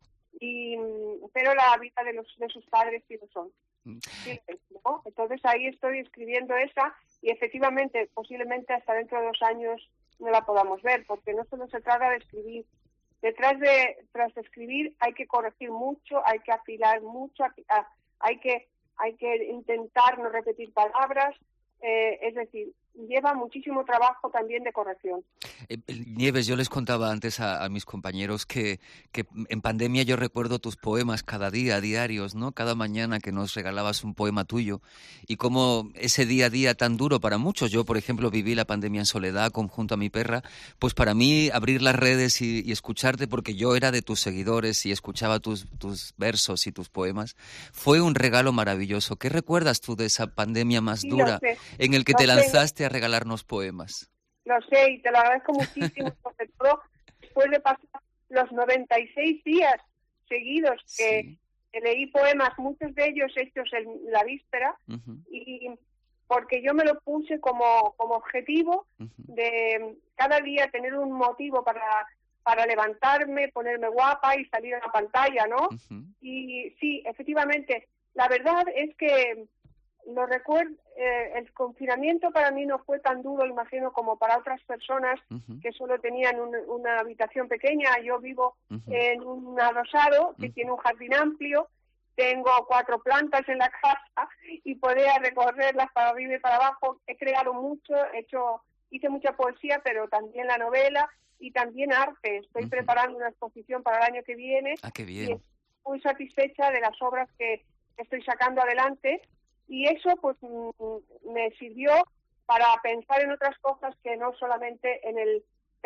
pero la vida de sus padres sí lo son. Sí, ¿no? Entonces ahí estoy escribiendo esa, y efectivamente, posiblemente hasta dentro de 2 años no la podamos ver, porque no solo se trata de escribir. Tras de escribir hay que corregir mucho, hay que afilar mucho, hay que intentar no repetir palabras, es decir, lleva muchísimo trabajo también de corrección. Nieves, yo les contaba antes a mis compañeros que en pandemia yo recuerdo tus poemas cada día, diarios, ¿no? Cada mañana que nos regalabas un poema tuyo, y cómo ese día a día tan duro para muchos. Yo, por ejemplo, viví la pandemia en soledad junto a mi perra, pues para mí abrir las redes y escucharte, porque yo era de tus seguidores y escuchaba tus versos y tus poemas, fue un regalo maravilloso. ¿Qué recuerdas tú de esa pandemia más dura en el que te lanzaste a regalarnos poemas? Lo sé, y te lo agradezco muchísimo, sobre todo después de pasar los 96 días seguidos que leí poemas, muchos de ellos hechos en la víspera, y porque yo me lo puse como objetivo de cada día tener un motivo para levantarme, ponerme guapa y salir a la pantalla, ¿no? Y sí, efectivamente, la verdad es que lo recuerdo, el confinamiento para mí no fue tan duro, imagino, como para otras personas que solo tenían una habitación pequeña. Yo vivo en un adosado que tiene un jardín amplio, tengo 4 plantas en la casa y podía recorrerlas para arriba y para abajo. He creado mucho, hice mucha poesía, pero también la novela y también arte. Estoy preparando una exposición para el año que viene. ¡Ah, qué bien! Y estoy muy satisfecha de las obras que estoy sacando adelante. Y eso pues me sirvió para pensar en otras cosas que no solamente en los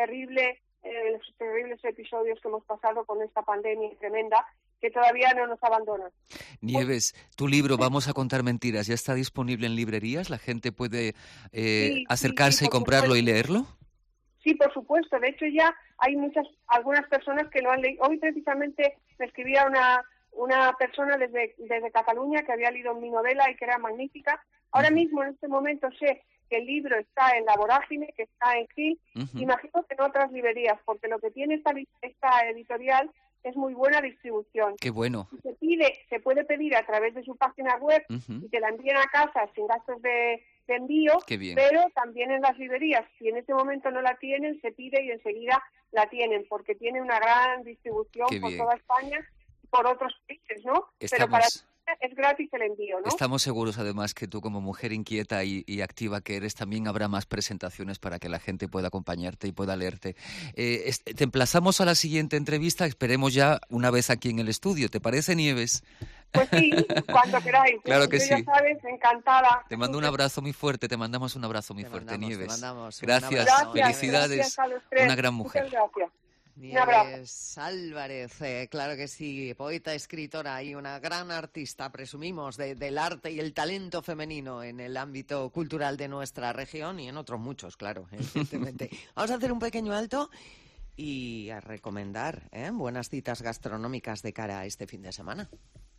terribles episodios que hemos pasado con esta pandemia tremenda que todavía no nos abandona. Nieves, tu libro Vamos a contar mentiras, ¿ya está disponible en librerías? ¿La gente puede acercarse y comprarlo y leerlo? Sí, por supuesto. De hecho, ya hay algunas personas que lo han leído. Hoy precisamente me escribía una persona desde Cataluña que había leído mi novela y que era magnífica. Ahora mismo, en este momento, sé que el libro está en La Vorágine, que está en Gil. Imagino que en otras librerías, porque lo que tiene esta editorial es muy buena distribución. ¡Qué bueno! Se puede pedir a través de su página web y te la envían a casa sin gastos de envío, pero también en las librerías. Si en este momento no la tienen, se pide y enseguida la tienen, porque tiene una gran distribución por toda España, por otros países, ¿no? Pero para ti es gratis el envío, ¿no? Estamos seguros, además, que tú, como mujer inquieta y activa que eres, también habrá más presentaciones para que la gente pueda acompañarte y pueda leerte. Te emplazamos a la siguiente entrevista, esperemos ya una vez aquí en el estudio. ¿Te parece, Nieves? Pues sí, cuando queráis. Claro que sí. Ya sabes, encantada. Te mando un abrazo muy fuerte, te mandamos un abrazo muy fuerte, Nieves. Gracias, felicidades. Gracias a los tres. Una gran mujer. Muchas gracias. Nieves Álvarez, claro que sí, poeta, escritora y una gran artista, presumimos, del arte y el talento femenino en el ámbito cultural de nuestra región y en otros muchos, claro, evidentemente. Vamos a hacer un pequeño alto y a recomendar buenas citas gastronómicas de cara a este fin de semana.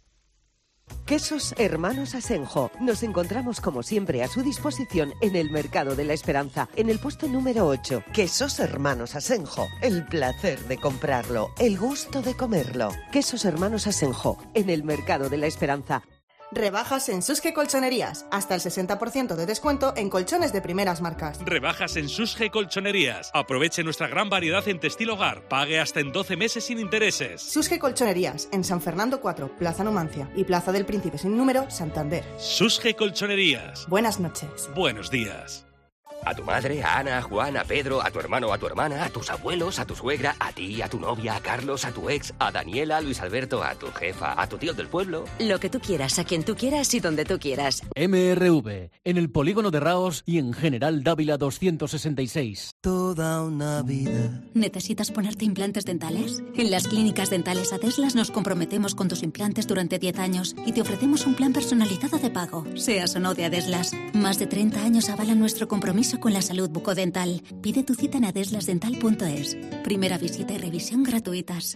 Quesos Hermanos Asenjo. Nos encontramos como siempre a su disposición en el Mercado de la Esperanza, en el puesto número 8. Quesos Hermanos Asenjo. El placer de comprarlo, el gusto de comerlo. Quesos Hermanos Asenjo, en el Mercado de la Esperanza. Rebajas en Susge Colchonerías. Hasta el 60% de descuento en colchones de primeras marcas. Rebajas en Susge Colchonerías. Aproveche nuestra gran variedad en textil hogar. Pague hasta en 12 meses sin intereses. Susge Colchonerías, en San Fernando 4, Plaza Numancia y Plaza del Príncipe sin número, Santander. Susge Colchonerías. Buenas noches. Buenos días. A tu madre, a Ana, a Juan, a Pedro, a tu hermano, a tu hermana, a tus abuelos, a tu suegra, a ti, a tu novia, a Carlos, a tu ex, a Daniela, a Luis Alberto, a tu jefa, a tu tío del pueblo. Lo que tú quieras, a quien tú quieras y donde tú quieras. MRV, en el Polígono de Raos y en General Dávila 266. Toda una vida. ¿Necesitas ponerte implantes dentales? En las clínicas dentales Adeslas nos comprometemos con tus implantes durante 10 años y te ofrecemos un plan personalizado de pago, seas o no de Adeslas. Más de 30 años avalan nuestro compromiso con la salud bucodental. Pide tu cita en adeslasdental.es. Primera visita y revisión gratuitas.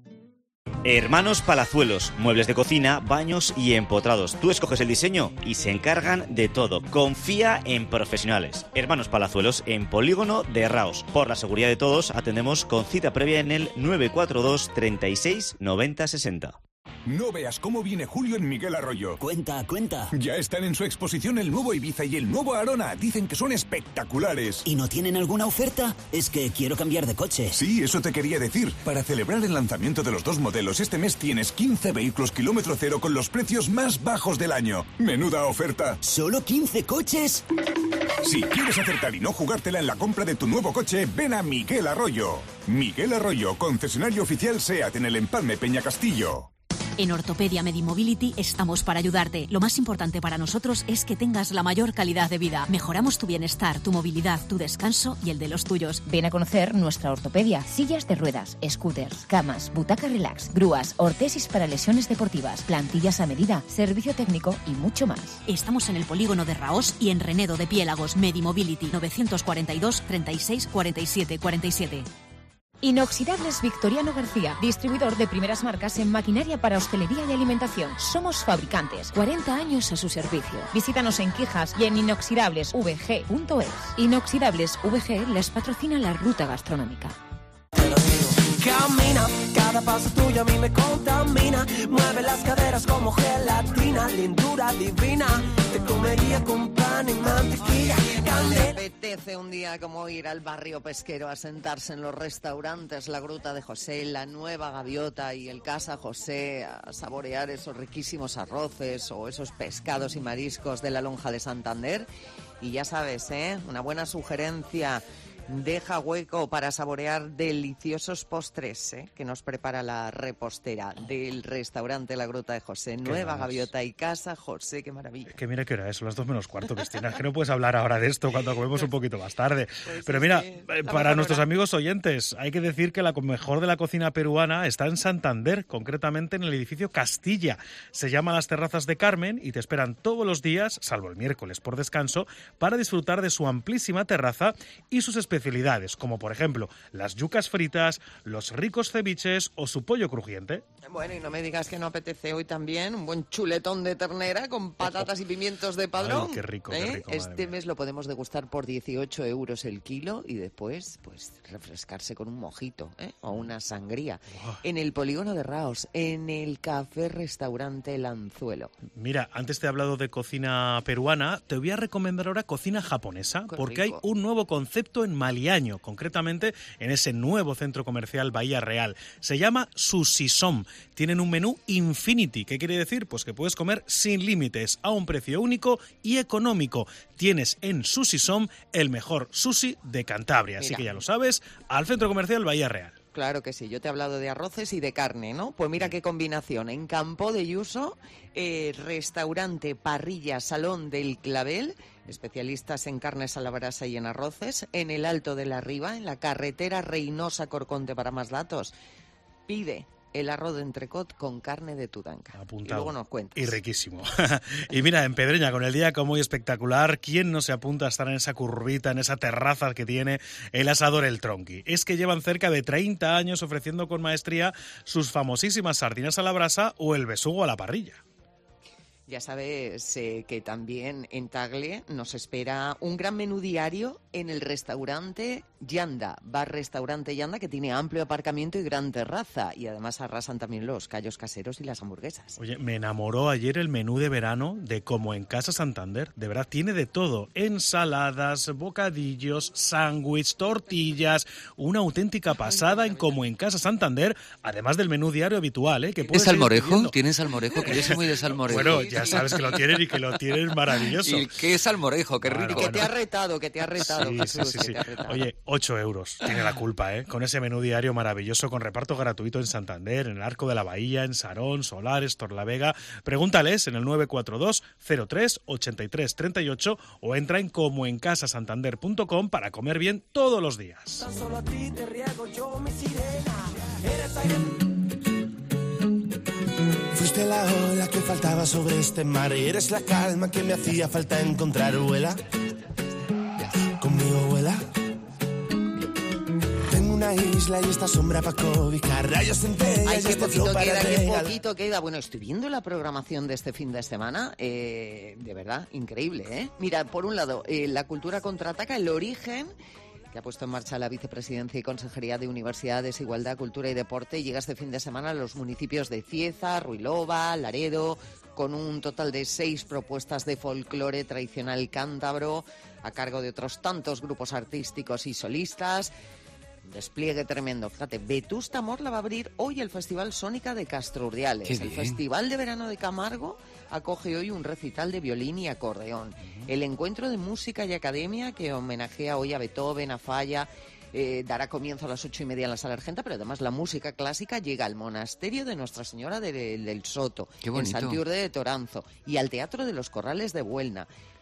Hermanos Palazuelos, muebles de cocina, baños y empotrados. Tú escoges el diseño y se encargan de todo. Confía en profesionales. Hermanos Palazuelos en Polígono de Raos. Por la seguridad de todos, atendemos con cita previa en el 942 36 90 60. No veas cómo viene Julio en Miguel Arroyo. Cuenta. Ya están en su exposición el nuevo Ibiza y el nuevo Arona. Dicen que son espectaculares. ¿Y no tienen alguna oferta? Es que quiero cambiar de coche. Sí, eso te quería decir. Para celebrar el lanzamiento de los 2 modelos, este mes tienes 15 vehículos kilómetro cero con los precios más bajos del año. ¡Menuda oferta! ¿Solo 15 coches? Si quieres acertar y no jugártela en la compra de tu nuevo coche, ven a Miguel Arroyo. Miguel Arroyo, concesionario oficial SEAT en el Empalme Peñacastillo. En Ortopedia Medimobility estamos para ayudarte. Lo más importante para nosotros es que tengas la mayor calidad de vida. Mejoramos tu bienestar, tu movilidad, tu descanso y el de los tuyos. Ven a conocer nuestra ortopedia. Sillas de ruedas, scooters, camas, butaca relax, grúas, ortesis para lesiones deportivas, plantillas a medida, servicio técnico y mucho más. Estamos en el Polígono de Raos y en Renedo de Piélagos. Medimobility 942 36 47 47. Inoxidables Victoriano García, distribuidor de primeras marcas en maquinaria para hostelería y alimentación. Somos fabricantes, 40 años a su servicio. Visítanos en Quijas y en inoxidablesvg.es. Inoxidables VG les patrocina la ruta gastronómica. Camina, cada paso tuyo a mí me contamina. Mueve las caderas como gelatina, lindura divina. Te comería con pan y mantequilla. ¿Me apetece un día como ir al barrio pesquero a sentarse en los restaurantes, la Gruta de José, la Nueva Gaviota y el Casa José, a saborear esos riquísimos arroces o esos pescados y mariscos de la Lonja de Santander? Y ya sabes, una buena sugerencia. Deja hueco para saborear deliciosos postres que nos prepara la repostera del restaurante La Gruta de José. Nueva Gaviota y Casa José, qué maravilla. Que mira qué hora es, son las 2:45, Cristina. Es que no puedes hablar ahora de esto cuando comemos un poquito más tarde. Pues pero mira, para nuestros amigos oyentes, hay que decir que la mejor de la cocina peruana está en Santander, concretamente en el edificio Castilla. Se llama Las Terrazas de Carmen y te esperan todos los días, salvo el miércoles por descanso, para disfrutar de su amplísima terraza y sus especialidades, como por ejemplo las yucas fritas, los ricos ceviches o su pollo crujiente. Bueno, y no me digas que no apetece hoy también un buen chuletón de ternera con patatas y pimientos de Padrón. Ay, qué rico, qué rico. Este mes lo podemos degustar por 18 euros el kilo y después pues refrescarse con un mojito o una sangría. En el polígono de Raos, en el café-restaurante El Anzuelo. Mira, antes te he hablado de cocina peruana, te voy a recomendar ahora cocina japonesa, porque hay un nuevo concepto en Maliaño, concretamente en ese nuevo centro comercial Bahía Real. Se llama Sushi-som. Tienen un menú Infinity. ¿Qué quiere decir? Pues que puedes comer sin límites, a un precio único y económico. Tienes en Sushi-som el mejor sushi de Cantabria. Así que ya lo sabes, al centro comercial Bahía Real. Claro que sí, yo te he hablado de arroces y de carne, ¿no? Pues mira qué combinación. En Campo de Yuso, restaurante, parrilla, Salón del Clavel, especialistas en carnes a la brasa y en arroces, en el Alto de la Riba, en la carretera Reynosa-Corconte. Para más datos, pide el arroz de entrecot con carne de Tudanca. Apuntado. Y luego nos cuentas. Y riquísimo. Y mira, en Pedreña, con el día como hoy espectacular, ¿quién no se apunta a estar en esa curvita, en esa terraza que tiene el asador El Tronqui? Es que llevan cerca de 30 años ofreciendo con maestría sus famosísimas sardinas a la brasa o el besugo a la parrilla. Ya sabes que también en Tagle nos espera un gran menú diario en el restaurante Yanda, bar-restaurante Yanda, que tiene amplio aparcamiento y gran terraza. Y además arrasan también los callos caseros y las hamburguesas. Oye, me enamoró ayer el menú de verano de Como en Casa Santander. De verdad, tiene de todo. Ensaladas, bocadillos, sándwich, tortillas. Una auténtica pasada en Como en Casa Santander, además del menú diario habitual. Que ¿Tienes salmorejo? ¿Tienes salmorejo? Que yo soy muy de salmorejo. Bueno, ya sabes que lo tienen y que lo tienen maravilloso. ¿Y qué es salmorejo? Qué rico. Y que te ha retado, Jesús. Sí. Oye, 8 euros tiene la culpa, con ese menú diario maravilloso con reparto gratuito en Santander, en el Arco de la Bahía, en Sarón, Solares, Torlavega. Pregúntales en el 942 03 83 38 o entra en comoencasasantander.com para comer bien todos los días. Tan solo a ti te riego yo, mi sirena. Eres aire. Fuiste la ola que faltaba sobre este mar y eres la calma que me hacía falta encontrar. Vuela, conmigo vuela. Tengo una isla y esta sombra para cobijar. Rayos centellas. Ay, qué este poquito flow queda, para qué regalar. poquito queda. Bueno, estoy viendo la programación de este fin de semana. De verdad, increíble, Mira, por un lado, la cultura contraataca, el origen que ha puesto en marcha la Vicepresidencia y Consejería de Universidades, Igualdad, Cultura y Deporte. Llega este fin de semana a los municipios de Cieza, Ruilova, Laredo, con un total de 6 propuestas de folclore tradicional cántabro, a cargo de otros tantos grupos artísticos y solistas. Despliegue tremendo. Fíjate, Vetusta Morla va a abrir hoy el Festival Sónica de Castro Urdiales. El Festival de Verano de Camargo acoge hoy un recital de violín y acordeón. El encuentro de música y academia que homenajea hoy a Beethoven, a Falla, dará comienzo a las 8:30 en la Sala Argenta, pero además la música clásica llega al Monasterio de Nuestra Señora del Soto, en Santiurde de Toranzo, y al Teatro de los Corrales de Buelna.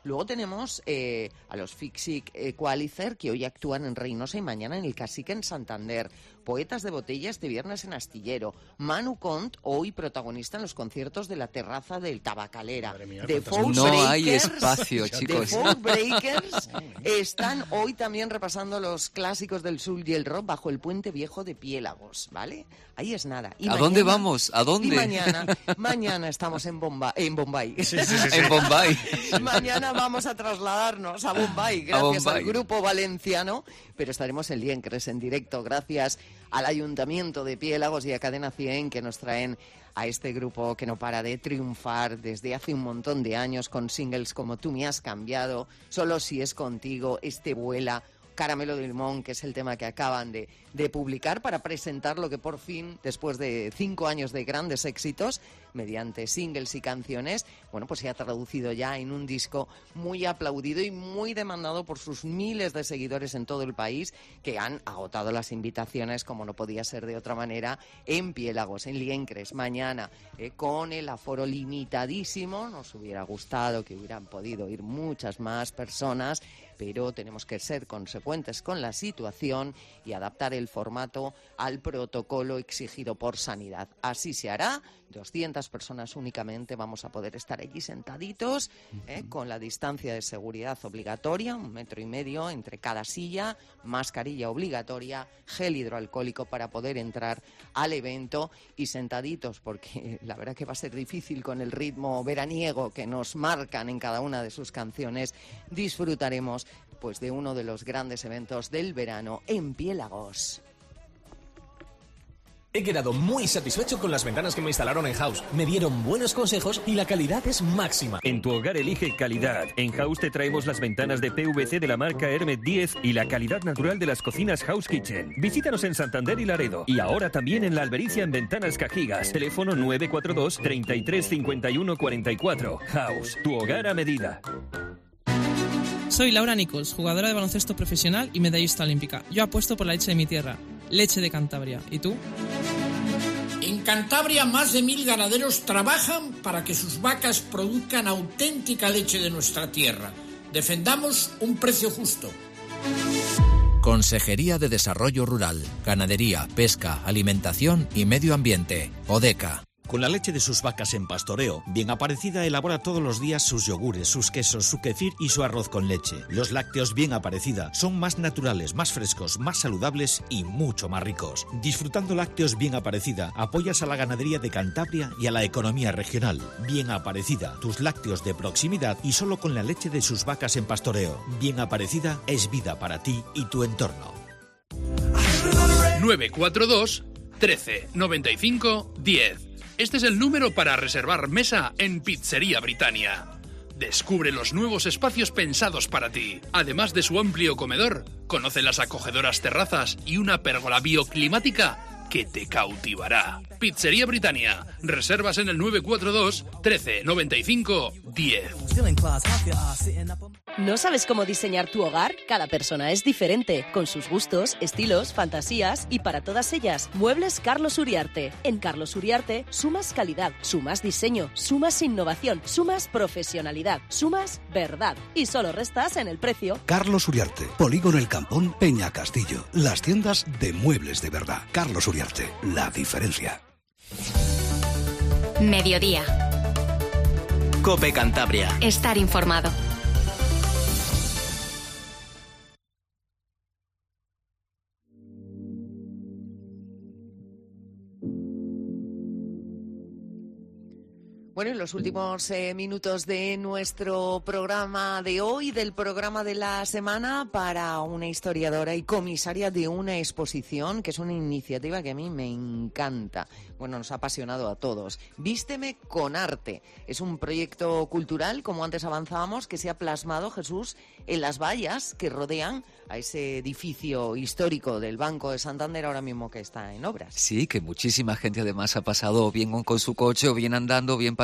Luego tenemos a los Fixic Equalizer, que hoy actúan en Reynosa y mañana en el Cacique en Santander. Poetas de Botella este viernes en Astillero. Manu Cont, hoy protagonista en los conciertos de la terraza del Tabacalera. The Folk no Breakers, hay espacio, chicos. The Folk Breakers están hoy también repasando los clásicos del soul y el rock bajo el Puente Viejo de Piélagos, ¿vale? Ahí es nada. Y ¿Dónde vamos? ¿A dónde? Y mañana estamos en Bombay. En Bombay. Mañana vamos a trasladarnos a Bombay, gracias al grupo valenciano, pero estaremos en Liencres en directo, gracias al Ayuntamiento de Piélagos y a Cadena 100, que nos traen a este grupo que no para de triunfar desde hace un montón de años con singles como Tú me has cambiado, Solo si es contigo, Este vuela, Caramelo de limón, que es el tema que acaban de publicar para presentar lo que por fin, después de 5 años de grandes éxitos, mediante singles y canciones, bueno, pues se ha traducido ya en un disco muy aplaudido y muy demandado por sus miles de seguidores en todo el país, que han agotado las invitaciones, como no podía ser de otra manera, en Piélagos, en Liencres, mañana, con el aforo limitadísimo. Nos hubiera gustado que hubieran podido ir muchas más personas, pero tenemos que ser consecuentes con la situación y adaptar el formato al protocolo exigido por Sanidad. Así se hará, 200 personas únicamente vamos a poder estar allí sentaditos, con la distancia de seguridad obligatoria, 1,5 metros entre cada silla, mascarilla obligatoria, gel hidroalcohólico para poder entrar al evento y sentaditos, porque la verdad que va a ser difícil con el ritmo veraniego que nos marcan en cada una de sus canciones. Disfrutaremos pues de uno de los grandes eventos del verano en Piélagos. He quedado muy satisfecho con las ventanas que me instalaron en House. Me dieron buenos consejos y la calidad es máxima. En tu hogar elige calidad. En House te traemos las ventanas de PVC de la marca Hermet 10 y la calidad natural de las cocinas House Kitchen. Visítanos en Santander y Laredo. Y ahora también en La Albericia en Ventanas Cajigas. Teléfono 942 33 51 44. House, tu hogar a medida. Soy Laura Nichols, jugadora de baloncesto profesional y medallista olímpica. Yo apuesto por la leche de mi tierra, leche de Cantabria. ¿Y tú? En Cantabria más de 1.000 ganaderos trabajan para que sus vacas produzcan auténtica leche de nuestra tierra. Defendamos un precio justo. Consejería de Desarrollo Rural, Ganadería, Pesca, Alimentación y Medio Ambiente, ODECA. Con la leche de sus vacas en pastoreo, Bien Aparecida elabora todos los días sus yogures, sus quesos, su kefir y su arroz con leche. Los lácteos Bien Aparecida son más naturales, más frescos, más saludables y mucho más ricos. Disfrutando lácteos Bien Aparecida, apoyas a la ganadería de Cantabria y a la economía regional. Bien Aparecida, tus lácteos de proximidad y solo con la leche de sus vacas en pastoreo. Bien Aparecida es vida para ti y tu entorno. 942 13 95 10. Este es el número para reservar mesa en Pizzería Britannia. Descubre los nuevos espacios pensados para ti. Además de su amplio comedor, conoce las acogedoras terrazas y una pérgola bioclimática que te cautivará. Pizzería Britannia. Reservas en el 942 13 95 10. ¿No sabes cómo diseñar tu hogar? Cada persona es diferente, con sus gustos, estilos, fantasías y para todas ellas, Muebles Carlos Uriarte. En Carlos Uriarte sumas calidad, sumas diseño, sumas innovación, sumas profesionalidad, sumas verdad y solo restas en el precio. Carlos Uriarte, Polígono El Campón, Peña Castillo. Las tiendas de muebles de verdad. Carlos Uriarte, la diferencia. Mediodía. COPE Cantabria. Estar informado. Bueno, en los últimos minutos de nuestro programa de hoy, del programa de la semana, para una historiadora y comisaria de una exposición, que es una iniciativa que a mí me encanta. Bueno, nos ha apasionado a todos. Vísteme con arte. Es un proyecto cultural, como antes avanzábamos, que se ha plasmado, Jesús, en las vallas que rodean a ese edificio histórico del Banco de Santander, ahora mismo que está en obras. Sí, que muchísima gente además ha pasado bien con su coche, o bien andando, bien paseando,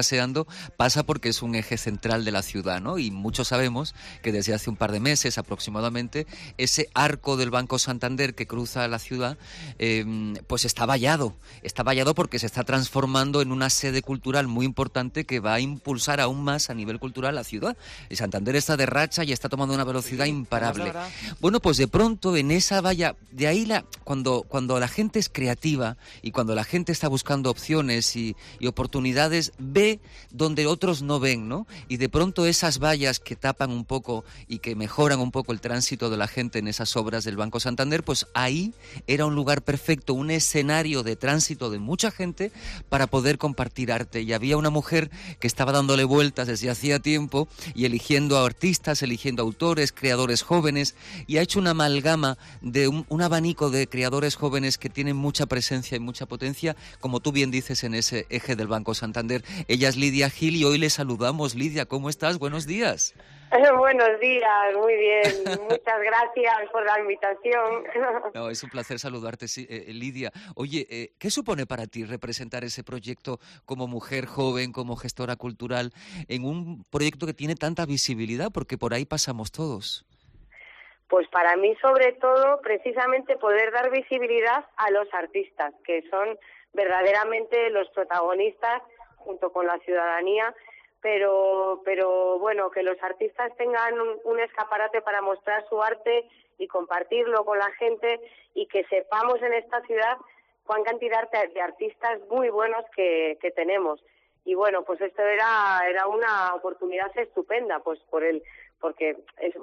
paseando, pasa porque es un eje central de la ciudad, ¿no? Y muchos sabemos que desde hace un par de meses aproximadamente, ese arco del Banco Santander que cruza la ciudad, pues está vallado porque se está transformando en una sede cultural muy importante que va a impulsar aún más a nivel cultural la ciudad. Y Santander está de racha y está tomando una velocidad imparable. Bueno, pues de pronto en esa valla, de ahí cuando la gente es creativa y cuando la gente está buscando opciones y oportunidades, ve donde otros no ven, ¿no? Y de pronto esas vallas que tapan un poco y que mejoran un poco el tránsito de la gente en esas obras del Banco Santander, pues ahí era un lugar perfecto, un escenario de tránsito de mucha gente para poder compartir arte. Y había una mujer que estaba dándole vueltas desde hacía tiempo y eligiendo a artistas, eligiendo autores, creadores jóvenes, y ha hecho una amalgama de un abanico de creadores jóvenes que tienen mucha presencia y mucha potencia, como tú bien dices, en ese eje del Banco Santander. Ella es Lidia Gil y hoy le saludamos. Lidia, ¿cómo estás? Buenos días. Buenos días, muy bien. Muchas gracias por la invitación. No, es un placer saludarte, sí, Lidia. Oye, ¿qué supone para ti representar ese proyecto como mujer joven, como gestora cultural, en un proyecto que tiene tanta visibilidad? Porque por ahí pasamos todos. Pues para mí, sobre todo, precisamente poder dar visibilidad a los artistas, que son verdaderamente los protagonistas junto con la ciudadanía, pero bueno, que los artistas tengan un escaparate para mostrar su arte y compartirlo con la gente, y que sepamos en esta ciudad cuán cantidad de artistas muy buenos que tenemos. Y bueno, pues esto era una oportunidad estupenda, pues porque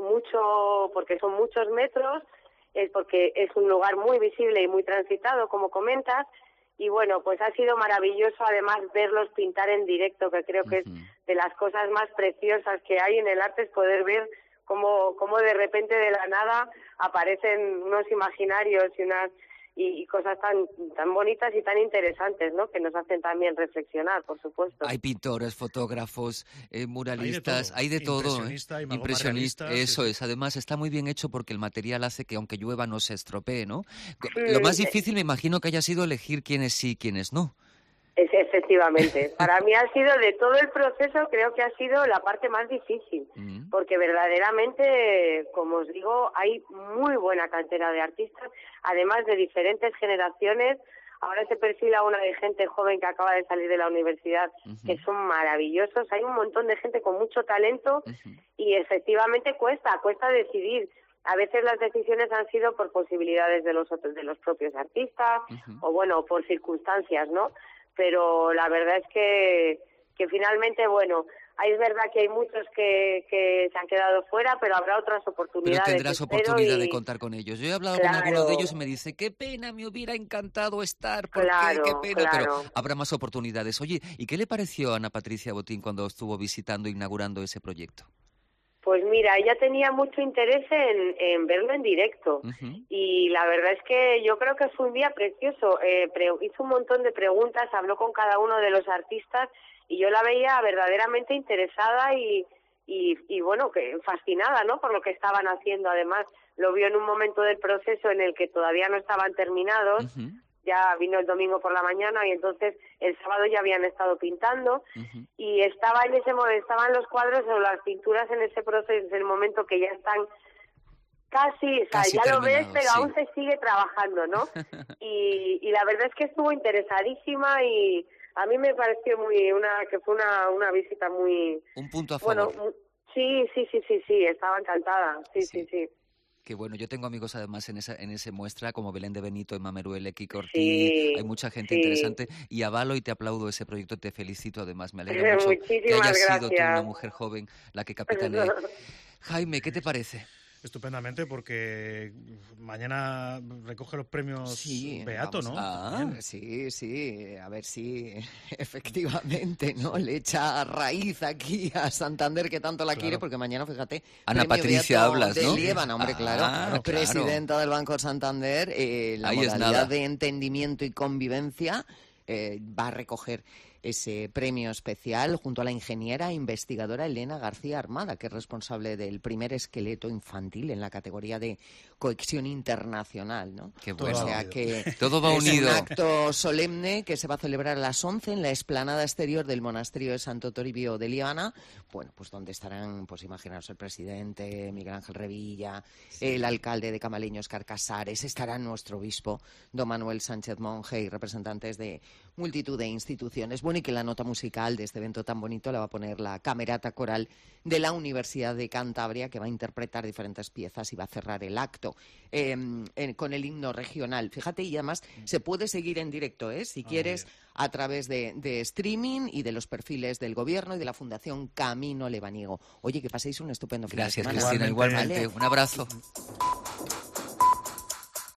son muchos metros, es porque es un lugar muy visible y muy transitado, como comentas. Y bueno, pues ha sido maravilloso además verlos pintar en directo, que creo que es de las cosas más preciosas que hay en el arte, es poder ver cómo de repente de la nada aparecen unos imaginarios y cosas tan bonitas y tan interesantes, ¿no? Que nos hacen también reflexionar, por supuesto. Hay pintores, fotógrafos, muralistas, hay de todo. Impresionista, eso es. Además está muy bien hecho porque el material hace que aunque llueva no se estropee, ¿no? Lo más difícil me imagino que haya sido elegir quiénes sí y quiénes no. Efectivamente. Para mí ha sido, de todo el proceso, creo que ha sido la parte más difícil, porque verdaderamente, como os digo, hay muy buena cantera de artistas, además de diferentes generaciones. Ahora se perfila una de gente joven que acaba de salir de la universidad, que son maravillosos. Hay un montón de gente con mucho talento y efectivamente cuesta decidir. A veces las decisiones han sido por posibilidades de los propios artistas o bueno, por circunstancias, ¿no? Pero la verdad es que finalmente, bueno, es verdad que hay muchos que se han quedado fuera, pero habrá otras oportunidades. Pero tendrás oportunidad de contar con ellos. Yo he hablado con algunos de ellos y me dice, qué pena, me hubiera encantado estar, qué pena, pero habrá más oportunidades. Oye, ¿y qué le pareció a Ana Patricia Botín cuando estuvo visitando e inaugurando ese proyecto? Pues mira, ella tenía mucho interés en verlo en directo y la verdad es que yo creo que fue un día precioso. Hizo un montón de preguntas, habló con cada uno de los artistas y yo la veía verdaderamente interesada y bueno, que fascinada, ¿no? Por lo que estaban haciendo. Además, lo vio en un momento del proceso en el que todavía no estaban terminados. Ya vino el domingo por la mañana y entonces el sábado ya habían estado pintando y estaban los cuadros o las pinturas en ese proceso, en el momento que ya están casi ya lo ves, pero aún se sigue trabajando, ¿no? y la verdad es que estuvo interesadísima y a mí me pareció que fue una visita muy... Un punto a favor. Bueno, sí, estaba encantada, sí. Que bueno, yo tengo amigos además en ese muestra, como Belén de Benito, Emma Meruel, Kiko Ortiz, hay mucha gente interesante, y avalo y te aplaudo ese proyecto, te felicito además, me alegra mucho que hayas sido tú una mujer joven la que capitanee. Jaime, ¿qué te parece? Estupendamente, porque mañana recoge los premios Beato, ¿no? Sí, a ver si efectivamente, ¿no? Le echa raíz aquí a Santander, que tanto la quiere, porque mañana, fíjate, Ana Patricia hablas, de ¿no? Líbana, hombre, claro, presidenta del Banco Santander, la modalidad de entendimiento y convivencia va a recoger ese premio especial junto a la ingeniera e investigadora Elena García Armada, que es responsable del primer esqueleto infantil en la categoría de cohesión internacional, ¿no? Qué bueno. O sea que todo va es unido. un acto solemne que se va a celebrar a las 11 en la explanada exterior del monasterio de Santo Toribio de Liana, bueno, pues donde estarán, pues imaginaos, el presidente Miguel Ángel Revilla, el alcalde de Camaleño, Óscar Casares, estará nuestro obispo, don Manuel Sánchez Monje, y representantes de multitud de instituciones. Bueno, y que la nota musical de este evento tan bonito la va a poner la Camerata Coral de la Universidad de Cantabria, que va a interpretar diferentes piezas y va a cerrar el acto con el himno regional. Fíjate, y además se puede seguir en directo, si quieres, a través de streaming y de los perfiles del Gobierno y de la Fundación Camino Lebaniego. Oye, que paséis un estupendo fin de semana. Gracias, Cristina, igualmente. Un abrazo.